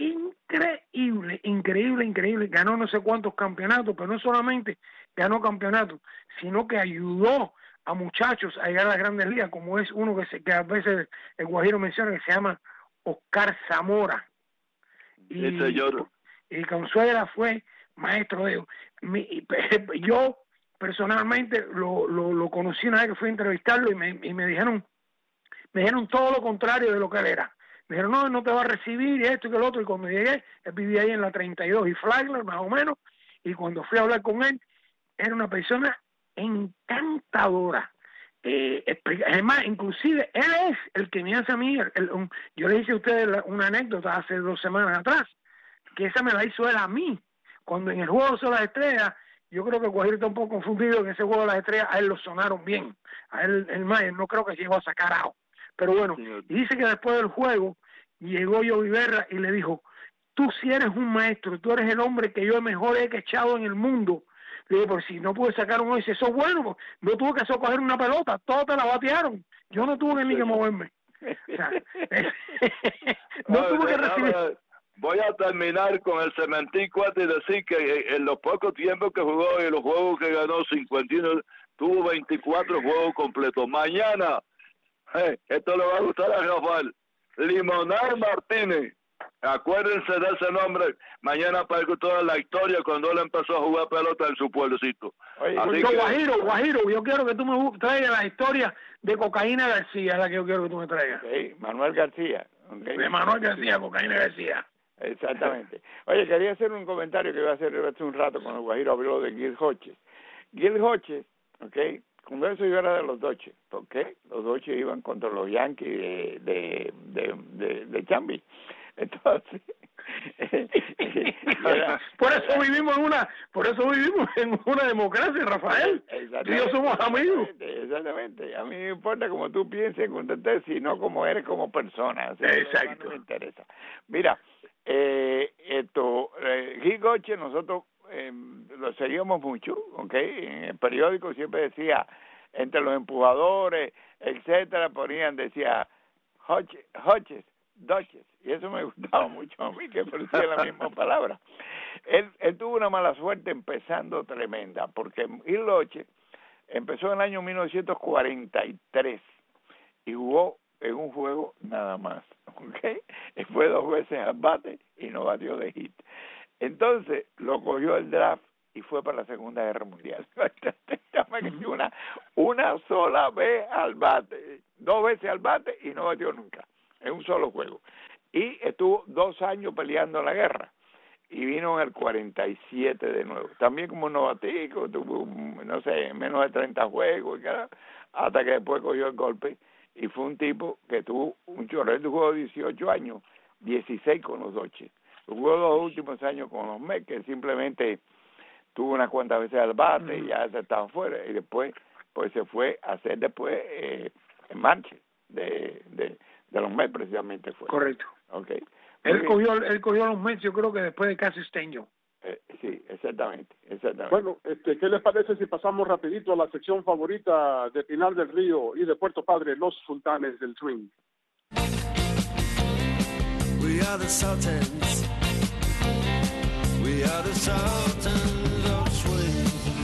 increíble, increíble, increíble. Ganó no sé cuántos campeonatos, pero no solamente ganó campeonatos, sino que ayudó a muchachos a llegar a las Grandes Ligas, como es uno que, se, que a veces el Guajiro menciona, que se llama Oscar Zamora. Y, y Consuegra fue maestro de ellos. Mi, yo personalmente lo, lo, lo conocí una vez que fui a entrevistarlo y me, y me dijeron me dijeron todo lo contrario de lo que él era. Me dijeron, no, no te va a recibir y esto y que lo otro. Y cuando llegué, él vivía ahí en la treinta y dos y Flagler, más o menos, y cuando fui a hablar con él, era una persona encantadora. Eh, además, inclusive, él es el que me hace a mí, el, el, un, yo le hice a ustedes una anécdota hace dos semanas atrás, que esa me la hizo él a mí, cuando en el juego de las estrellas, yo creo que Guajiro está un poco confundido, en ese juego de las estrellas a él lo sonaron bien, a él, el Mayer no creo que llegó a sacar out, pero bueno, y dice que después del juego, llegó Yogi Berra y le dijo, tú sí eres un maestro, tú eres el hombre que yo mejor he echado en el mundo. Le dije, por si no pude sacar un hoy, si eso es bueno, pues, no tuve que hacer coger una pelota, todos te la batearon, yo no tuve ni que moverme. O sea, no tuve que recibir. Voy a terminar con el cementico y decir que en los pocos tiempos que jugó y los juegos que ganó cincuenta y uno, tuvo veinticuatro juegos completos. Mañana, eh, esto le va a gustar a Rafael, Limonar Martínez. Acuérdense de ese nombre mañana para que toda la historia cuando él empezó a jugar pelota en su pueblecito. Oye, Así que... Guajiro, Guajiro, yo quiero que tú me traigas la historia de Cocaína García, la que yo quiero que tú me traigas. Okay. Manuel García. Okay. De Manuel García, Cocaína García. Exactamente. Oye, quería hacer un comentario que iba a hacer hace un rato cuando Guajiro habló de Gil Hodges. Gil Hodges, ok, cuando eso yo era de los Dodgers, ¿ok? Los Dodgers iban contra los Yankees de, de, de, de, de Chambi. Entonces, era, por eso vivimos en una, por eso vivimos en una democracia, Rafael. Tú y yo somos amigos. Exactamente. A mí me importa como tú pienses, contestes, sino como eres como persona. O sea, exacto. No me interesa. Mira, eh, esto, eh, Gil Hodges, nosotros eh, lo seguíamos mucho, ¿ok? En el periódico siempre decía, entre los empujadores, etcétera, ponían, decía, Hodges, Hodges, Dodgers, y eso me gustaba mucho a mí, que parecía la misma palabra. Él, él tuvo una mala suerte empezando tremenda, porque Gil Hodges empezó en el año mil novecientos cuarenta y tres y jugó en un juego nada más, ¿ok? Y fue dos veces al bate y no batió de hit. Entonces lo cogió el draft y fue para la Segunda Guerra Mundial. una, una sola vez al bate, dos veces al bate y no batió nunca. En un solo juego. Y estuvo dos años peleando la guerra. Y vino en el cuarenta y siete de nuevo. También como un novatico, tuvo, no sé, menos de treinta juegos, hasta que después cogió el golpe. Y fue un tipo que tuvo un chorrero, jugó dieciocho años, dieciséis con los Dodgers. Jugó los últimos años con los Mets, que simplemente tuvo unas cuantas veces al bate y ya se estaba fuera. Y después, pues se fue a hacer después eh, en marcha de... de de los Mets precisamente fue. Correcto. Okay. Él cogió, él cogió los Mets, yo creo que después de Casey Stengel. Eh, sí, exactamente, exactamente. Bueno, este, ¿qué les parece si pasamos rapidito a la sección favorita de Pinar del Río y de Puerto Padre, los sultanes del swing? We are the sultans. We are the sultans of swing.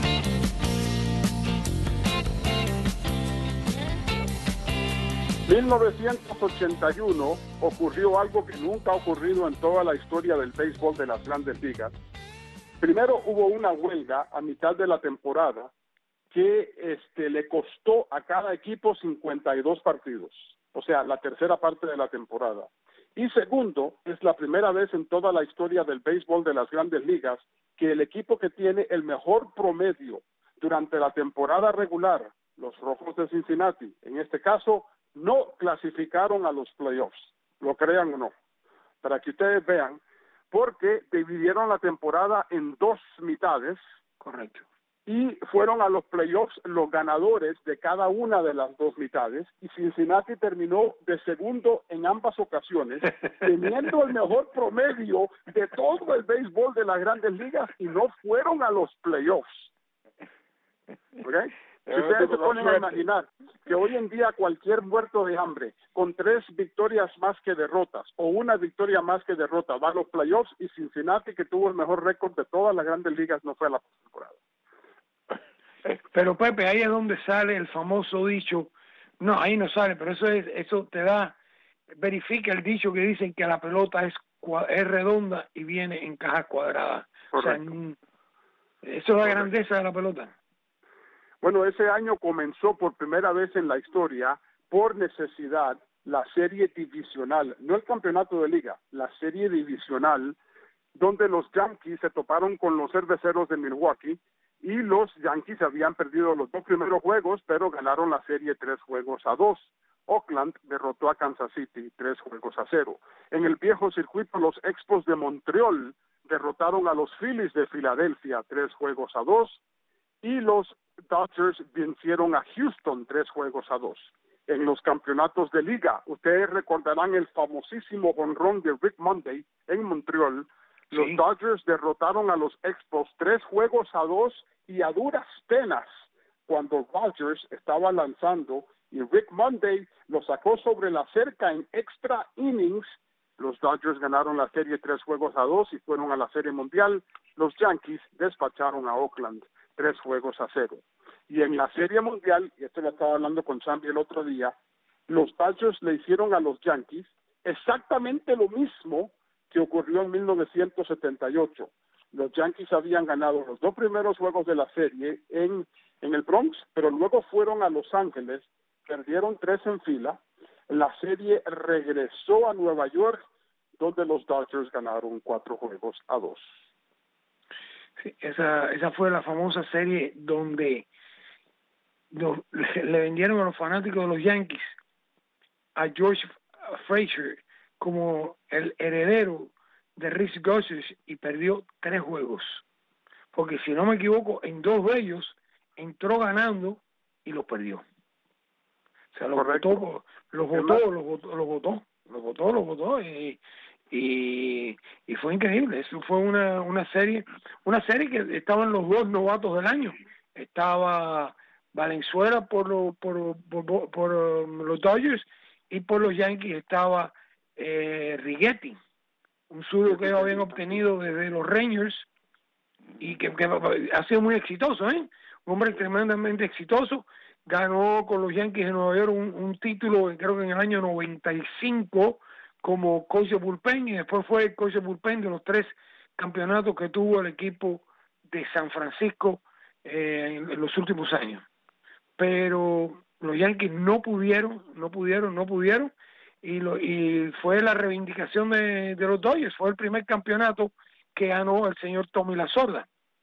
mil novecientos ochenta y uno ocurrió algo que nunca ha ocurrido en toda la historia del béisbol de las Grandes Ligas. Primero hubo una huelga a mitad de la temporada que este, le costó a cada equipo cincuenta y dos partidos, o sea, la tercera parte de la temporada. Y segundo, es la primera vez en toda la historia del béisbol de las Grandes Ligas que el equipo que tiene el mejor promedio durante la temporada regular, los Rojos de Cincinnati, en este caso, no clasificaron a los playoffs, lo crean o no, para que ustedes vean, porque dividieron la temporada en dos mitades. Correcto. Y fueron a los playoffs los ganadores de cada una de las dos mitades, y Cincinnati terminó de segundo en ambas ocasiones, teniendo el mejor promedio de todo el béisbol de las Grandes Ligas, y no fueron a los playoffs. ¿Okay? Si ustedes se ponen a imaginar que hoy en día cualquier muerto de hambre con tres victorias más que derrotas o una victoria más que derrota va a los playoffs, y Cincinnati, que tuvo el mejor récord de todas las Grandes Ligas, no fue a la temporada. Pero Pepe, ahí es donde sale el famoso dicho, no, ahí no sale, pero eso es, eso te da, verifica el dicho que dicen que la pelota es es redonda y viene en cajas cuadradas. O sea, eso es la Correcto. grandeza de la pelota. Bueno, ese año comenzó por primera vez en la historia, por necesidad, la serie divisional, no el campeonato de liga, la serie divisional, donde los Yankees se toparon con los Cerveceros de Milwaukee, y los Yankees habían perdido los dos primeros juegos, pero ganaron la serie tres juegos a dos. Oakland derrotó a Kansas City tres juegos a cero. En el viejo circuito, los Expos de Montreal derrotaron a los Phillies de Filadelfia tres juegos a dos, y los Dodgers vencieron a Houston tres juegos a dos. En los campeonatos de liga, ustedes recordarán el famosísimo jonrón de Rick Monday en Montreal. Los sí. Dodgers derrotaron a los Expos tres juegos a dos y a duras penas cuando Dodgers estaba lanzando y Rick Monday lo sacó sobre la cerca en extra innings. Los Dodgers ganaron la serie tres juegos a dos y fueron a la Serie Mundial. Los Yankees despacharon a Oakland tres juegos a cero. Y en la Serie Mundial, y esto lo estaba hablando con Sammy el otro día, los Dodgers le hicieron a los Yankees exactamente lo mismo que ocurrió en mil novecientos setenta y ocho. Los Yankees habían ganado los dos primeros juegos de la serie en, en el Bronx, pero luego fueron a Los Ángeles, perdieron tres en fila. La serie regresó a Nueva York, donde los Dodgers ganaron cuatro juegos a dos. Sí, esa, esa fue la famosa serie donde lo, le, le vendieron a los fanáticos de los Yankees a George Frazier como el heredero de Rhys Gosses y perdió tres juegos. Porque si no me equivoco, en dos de ellos entró ganando y los perdió. O sea, los votó, los votó, los votó, los votó, los votó, los votó y, y, y fue increíble. Eso fue una, una serie, una serie que estaban los dos novatos del año. Estaba Valenzuela por, lo, por, por, por, por um, los Dodgers y por los Yankees estaba eh, Righetti, un zurdo que ellos habían obtenido desde los Rangers y que, que ha sido muy exitoso, ¿eh? Un hombre tremendamente exitoso. Ganó con los Yankees de Nueva York un, un título, creo que en el año noventa y cinco, como coach de bullpen, y después fue coach de bullpen de los tres campeonatos que tuvo el equipo de San Francisco eh, en, en los últimos años. Pero los Yankees no pudieron, no pudieron, no pudieron, y, lo, y fue la reivindicación de, de los Dodgers. Fue el primer campeonato que ganó el señor Tommy Lasorda.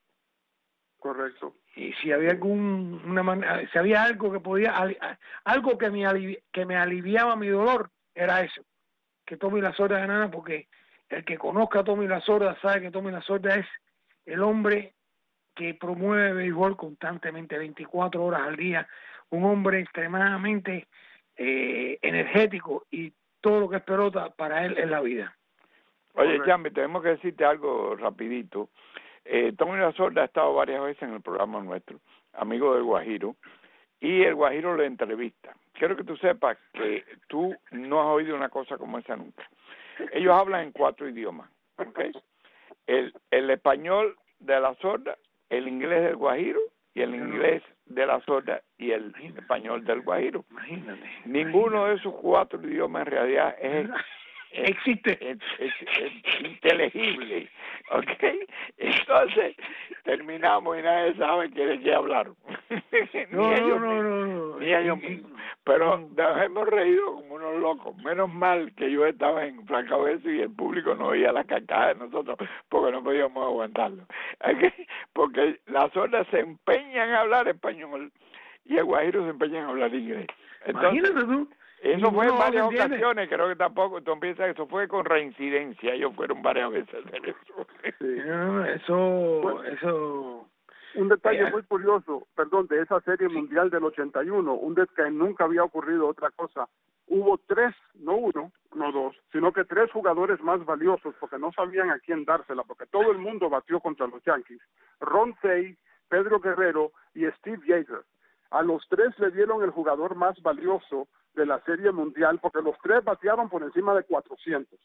Correcto. Y si había algún una manera, si había algo que podía algo que me alivi, que me aliviaba mi dolor, era eso, que Tommy Lasorda ganara, porque el que conozca a Tommy Lasorda sabe que Tommy Lasorda es el hombre que promueve béisbol constantemente, veinticuatro horas al día, un hombre extremadamente eh, energético, y todo lo que es pelota para él es la vida. Oye, Jamie, tenemos que decirte algo rapidito. Eh, Tommy Lasorda ha estado varias veces en el programa nuestro, amigo del Guajiro, y el Guajiro le entrevista. Quiero que tú sepas que tú no has oído una cosa como esa nunca. Ellos hablan en cuatro idiomas, ¿ok? El, el español de Lasorda, el inglés del Guajiro y el inglés de Lasorda y el español del Guajiro. Imagínate. Ninguno de esos cuatro idiomas en realidad es... existe es, es, es inteligible, ¿ok? Entonces terminamos y nadie sabe qué de qué hablaron. No, ni ellos no, no, mismos, no, no. ni ellos mismos. Pero nos hemos reído como unos locos. Menos mal que yo estaba en Francabeso y el público no oía las carcajadas de nosotros porque no podíamos aguantarlo. ¿Okay? Porque las zonas se empeñan a hablar español y el Guajiro se empeñan a hablar inglés. Entonces, imagínate tú. Eso fue en varias ocasiones, creo que tampoco, tú piensas que eso fue con reincidencia, ellos fueron varias veces a hacer eso. Sí, no, eso, bueno, eso... Un detalle eh, muy curioso, perdón, de esa serie mundial del ochenta y uno, un detalle que nunca había ocurrido otra cosa, hubo tres, no uno, no dos, sino que tres jugadores más valiosos, porque no sabían a quién dársela, porque todo el mundo batió contra los Yankees, Ron Cey, Pedro Guerrero y Steve Yeager. A los tres le dieron el jugador más valioso de la Serie Mundial, porque los tres batearon por encima de cuatrocientos.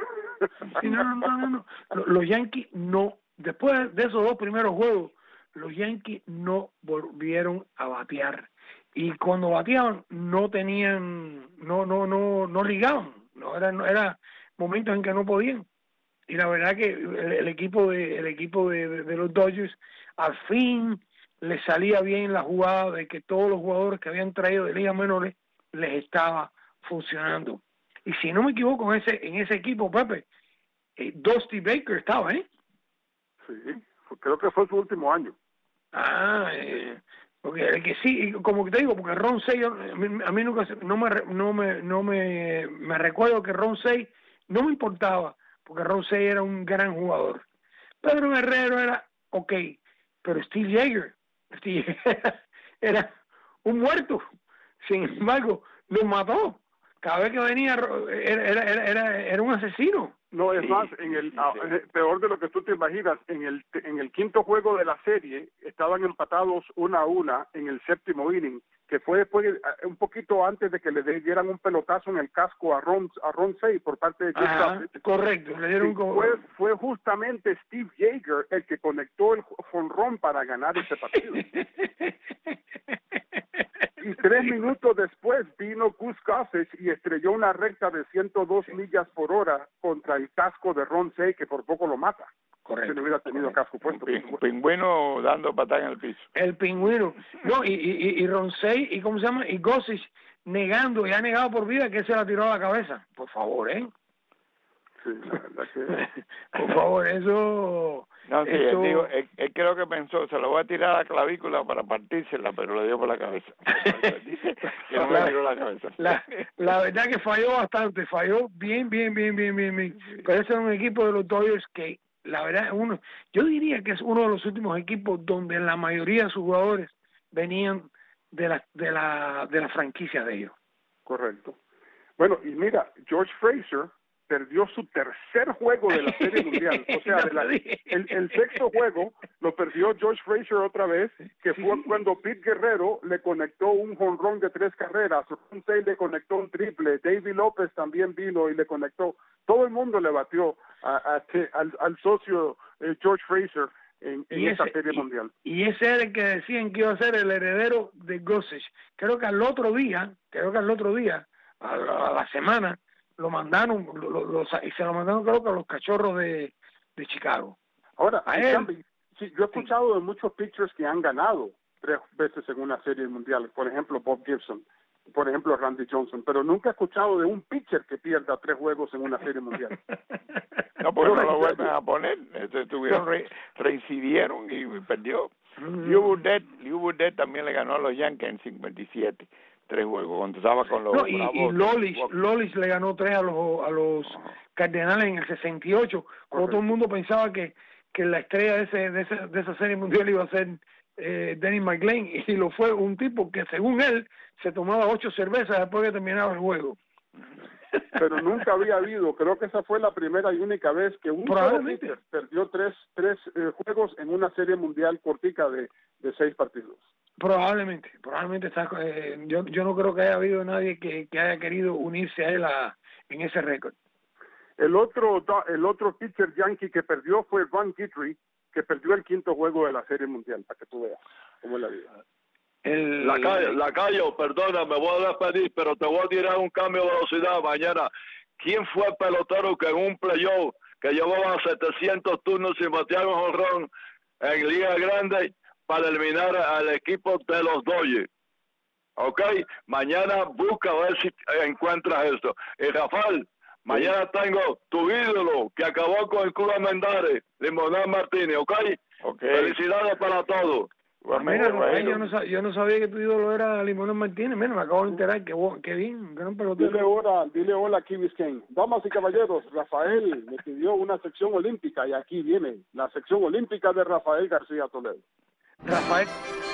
Sí, no, no, no, no. Los Yankees no, después de esos dos primeros juegos, los Yankees no volvieron a batear. Y cuando bateaban, no tenían, no, no, no, no ligaban. No, era, no, era momentos en que no podían. y la verdad que el, el equipo de el equipo de, de, de los Dodgers al fin les salía bien la jugada de que todos los jugadores que habían traído de ligas menores les estaba funcionando. Y si no me equivoco, en ese en ese equipo, Pepe, eh, Dusty Baker estaba, ¿eh? Sí, creo que fue su último año. Ah, eh, porque el que sí, como te digo, porque Ron Cey, a mí, a mí nunca, no me, no me, no me, me recuerdo que Ron Cey no me importaba, porque Ron Cey era un gran jugador. Pedro Guerrero era ok, pero Steve Yeager, Steve Yeager era un muerto. Sin embargo, lo mató. Cada vez que venía era, era, era, era un asesino. No, es sí, más, en el sí, ah, sí. peor de lo que tú te imaginas, en el en el quinto juego de la serie estaban empatados una a una en el séptimo inning, que fue después, un poquito antes de que le dieran un pelotazo en el casco a Ron a Ron Cey por parte de Chris Bassett. Correcto, le dieron sí, como... fue fue justamente Steve Yeager el que conectó el jonrón para ganar ese partido. Y tres minutos después vino Gus Gossage y estrelló una recta de ciento dos millas por hora contra el casco de Ron Cey, que por poco lo mata. Correcto. Si no hubiera tenido correcto. casco puesto. Un pingüino dando patada en el piso. El pingüino. No, y, y, y Ron Cey, y ¿cómo se llama? Y Gossage negando, y ha negado por vida que se la tiró a la cabeza. Por favor, ¿eh? Sí, la verdad que... Por favor, eso... No, sí, eso... él, digo, él, él creo que pensó, se lo voy a tirar a la clavícula para partírsela, pero le dio por la cabeza. Dice que no me tiró la cabeza. La, la verdad que falló bastante, falló bien, bien, bien, bien, bien, bien. Pero ese es un equipo de los Dodgers que, la verdad, uno, yo diría que es uno de los últimos equipos donde la mayoría de sus jugadores venían de la, de la, de la franquicia de ellos. Correcto. Bueno, y mira, George Frazier perdió su tercer juego de la Serie Mundial, o sea, de la, el, el sexto juego lo perdió George Frazier otra vez, que fue cuando Pete Guerrero le conectó un jonrón de tres carreras, Ron Cey le conectó un triple, Davey López también vino y le conectó, todo el mundo le batió a, a, a, al, al socio eh, George Frazier en, en esa Serie y, Mundial. Y ese era el que decían que iba a ser el heredero de Gossage. Creo que al otro día, creo que al otro día, a la, a la semana, lo mandaron lo, lo, lo, y se lo mandaron creo que a los Cachorros de, de Chicago. Ahora, a él, cambio, sí, yo he escuchado sí. de muchos pitchers que han ganado tres veces en una serie mundial, por ejemplo Bob Gibson, por ejemplo Randy Johnson, pero nunca he escuchado de un pitcher que pierda tres juegos en una serie mundial. No, pues no lo vuelven a poner, estuvieron re, reincidieron y perdió. Mm. Liu Burdett, Liu Burdett también le ganó a los Yankees en cincuenta y siete. Tres juegos, cuando estaba con los... No, y, y Lolich, Lolich le ganó tres a los a los uh-huh. Cardenales en el sesenta y ocho, cuando todo el mundo pensaba que, que la estrella de ese de esa, de esa serie mundial iba a ser eh, Dennis McLain, y lo fue un tipo que según él se tomaba ocho cervezas después que terminaba el juego. Pero nunca había habido, creo que esa fue la primera y única vez que un pitcher perdió tres, tres eh, juegos en una serie mundial cortica de, de seis partidos. Probablemente, probablemente está, eh, yo yo no creo que haya habido nadie que, que haya querido unirse a él a, en ese récord. El otro el otro pitcher yankee que perdió fue Ron Guidry, que perdió el quinto juego de la Serie Mundial, para que tú veas cómo es la vida. El... Lacayo, Lacayo, perdona, me voy a despedir, pero te voy a tirar un cambio de velocidad mañana. ¿Quién fue el pelotero que en un playoff que llevaba setecientos turnos sin batear un jonrón en Liga Grande para eliminar al equipo de los Dodgers? Ok, mañana busca a ver si encuentras esto. Y Rafael, mañana tengo tu ídolo que acabó con el Club Almendares, Limonel Martínez, ¿ok? Okay. Felicidades para todos. Pues mira, Rafael, yo, no sabía, yo no sabía que tu ídolo era Limonel Martínez. Mira, me acabo de enterar que, que bien, gran pelotero. Dile hola, dile hola, Key Biscayne. Damas y caballeros, Rafael me pidió una sección olímpica y aquí viene la sección olímpica de Rafael García Toledo. Rafael.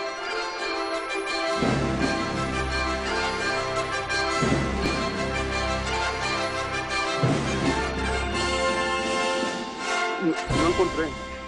No encontré.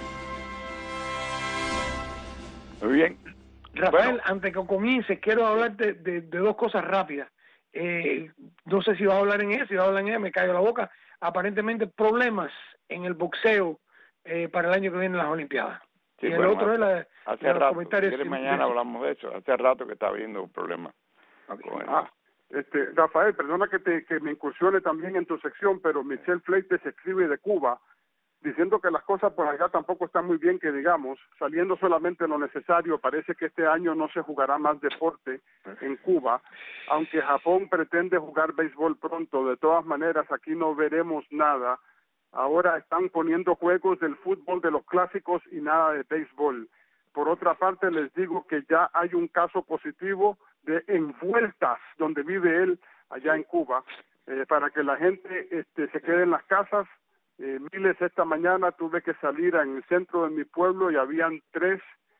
Muy bien. Rafael, bueno. Antes que comiences, quiero hablarte de, de dos cosas rápidas. Eh, no sé si vas a hablar en eso, si vas a hablar en eso, me caigo la boca. Aparentemente problemas en el boxeo eh, para el año que viene en las Olimpiadas. Sí, y el bueno, otro hace, es la, hace los rato, comentarios. Si mañana hablamos de eso. Hace rato que está habiendo un problema. Okay. Ah, este, Rafael, perdona que, te, que me incursione también en tu sección, pero Michelle Fleites escribe de Cuba diciendo que las cosas por allá tampoco están muy bien, que digamos, saliendo solamente lo necesario. Parece que este año no se jugará más deporte en Cuba, aunque Japón pretende jugar béisbol pronto. De todas maneras, aquí no veremos nada. Ahora están poniendo juegos del fútbol, de los clásicos, y nada de béisbol. Por otra parte, les digo que ya hay un caso positivo de Envueltas, donde vive él, allá en Cuba, eh, para que la gente este, se quede en las casas. Eh, miles esta mañana tuve que salir en el centro de mi pueblo y habían tres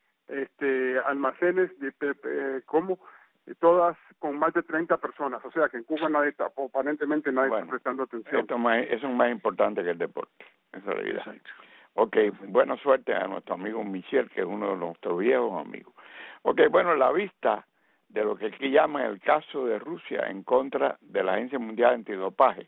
este, almacenes, de, de, de, ¿cómo? Y todas con más de treinta personas. O sea que en Cuba nadie está, aparentemente nadie bueno, está prestando atención. Esto más, eso es más importante que el deporte, en realidad. Exacto. Ok, buena suerte a nuestro amigo Michel, que es uno de nuestros viejos amigos. Ok, bueno, la vista de lo que aquí llaman el caso de Rusia en contra de la Agencia Mundial Antidopaje,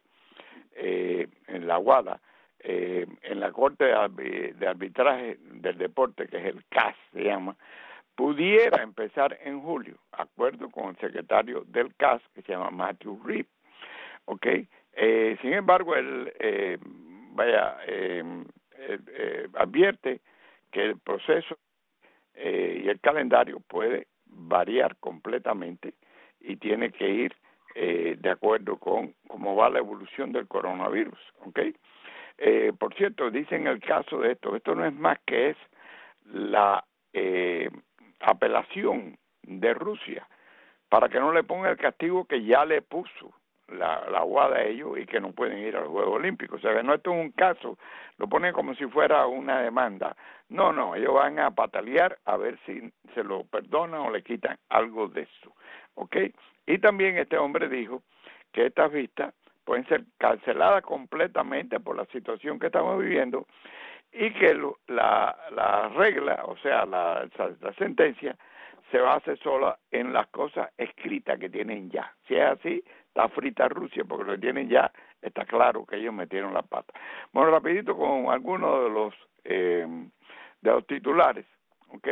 eh, en la WADA, eh, en la Corte de, de Arbitraje del Deporte, que es el C A S, se llama, pudiera empezar en julio, acuerdo con el secretario del C A S, que se llama Matthew Reed. Ok, eh, sin embargo, él, eh, vaya... Eh, Eh, eh, advierte que el proceso eh, y el calendario puede variar completamente y tiene que ir eh, de acuerdo con cómo va la evolución del coronavirus, ¿ok? Eh, por cierto, dicen el caso de esto, esto no es más que es la eh, apelación de Rusia para que no le ponga el castigo que ya le puso la, la WADA a ellos y que no pueden ir a los Juegos Olímpicos. O sea, que no, esto es un caso, lo ponen como si fuera una demanda. No, no, ellos van a patalear a ver si se lo perdonan o le quitan algo de eso, ¿ok? Y también este hombre dijo que estas vistas pueden ser canceladas completamente por la situación que estamos viviendo y que lo, la, la regla, o sea, la, la sentencia, se base sola en las cosas escritas que tienen ya. Si es así, está frita Rusia, porque lo que tienen ya está claro que ellos metieron la pata. Bueno, rapidito con algunos de los eh, de los titulares, ¿ok?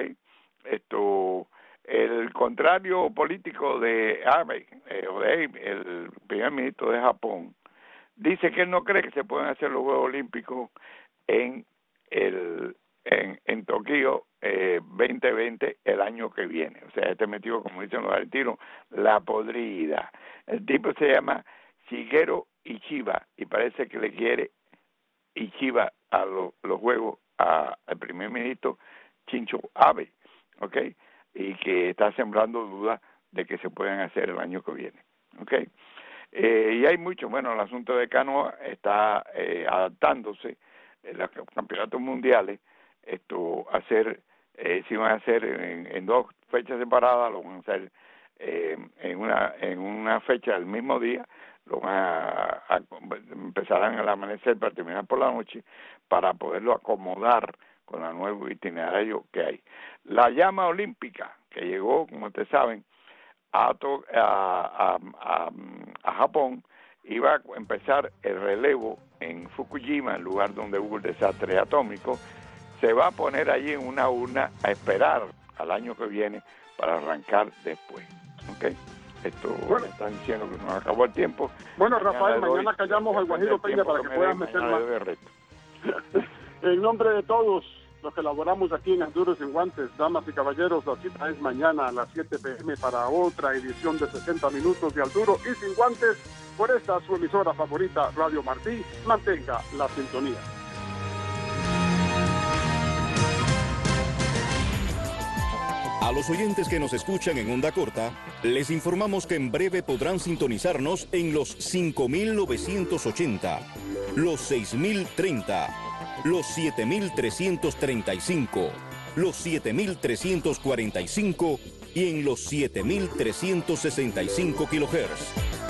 Esto, el contrario político de Abe, eh, o de Abe, el primer ministro de Japón, dice que él no cree que se puedan hacer los Juegos Olímpicos en el en, en Tokio eh, veinte veinte el año que viene. O sea, este metido, como dicen los argentinos, la podrida. El tipo se llama Shigeru Ishiba y parece que le quiere Ishiba a lo, los juegos a, al primer ministro Shinzo Abe, ¿ok? Y que está sembrando dudas de que se puedan hacer el año que viene, ¿ok? Eh, y hay mucho, bueno, el asunto de canoa está eh, adaptándose en los campeonatos mundiales, esto hacer, eh, si van a hacer en, en dos fechas separadas, lo van a hacer eh, en una en una fecha del mismo día, lo van a, a empezarán al amanecer para terminar por la noche, para poderlo acomodar con el nuevo itinerario que hay. La llama olímpica que llegó, como ustedes saben, a, a, a, a Japón, iba a empezar el relevo en Fukushima, el lugar donde hubo el desastre atómico. Se va a poner allí en una urna a esperar al año que viene para arrancar después, ¿ok? Esto bueno, están diciendo que nos acabó el tiempo. Bueno, mañana Rafael, mañana hoy, callamos al Guajiro Peña para que puedan meter más. En nombre de todos los que elaboramos aquí en Honduras Sin Guantes, damas y caballeros, la cita es mañana a las siete p m para otra edición de sesenta minutos de Al Duro y Sin Guantes por esta su emisora favorita, Radio Martí. Mantenga la sintonía. A los oyentes que nos escuchan en onda corta, les informamos que en breve podrán sintonizarnos en los cinco mil novecientos ochenta, los seis mil treinta, los siete mil trescientos treinta y cinco, los siete mil trescientos cuarenta y cinco y en los siete mil trescientos sesenta y cinco kilohertz.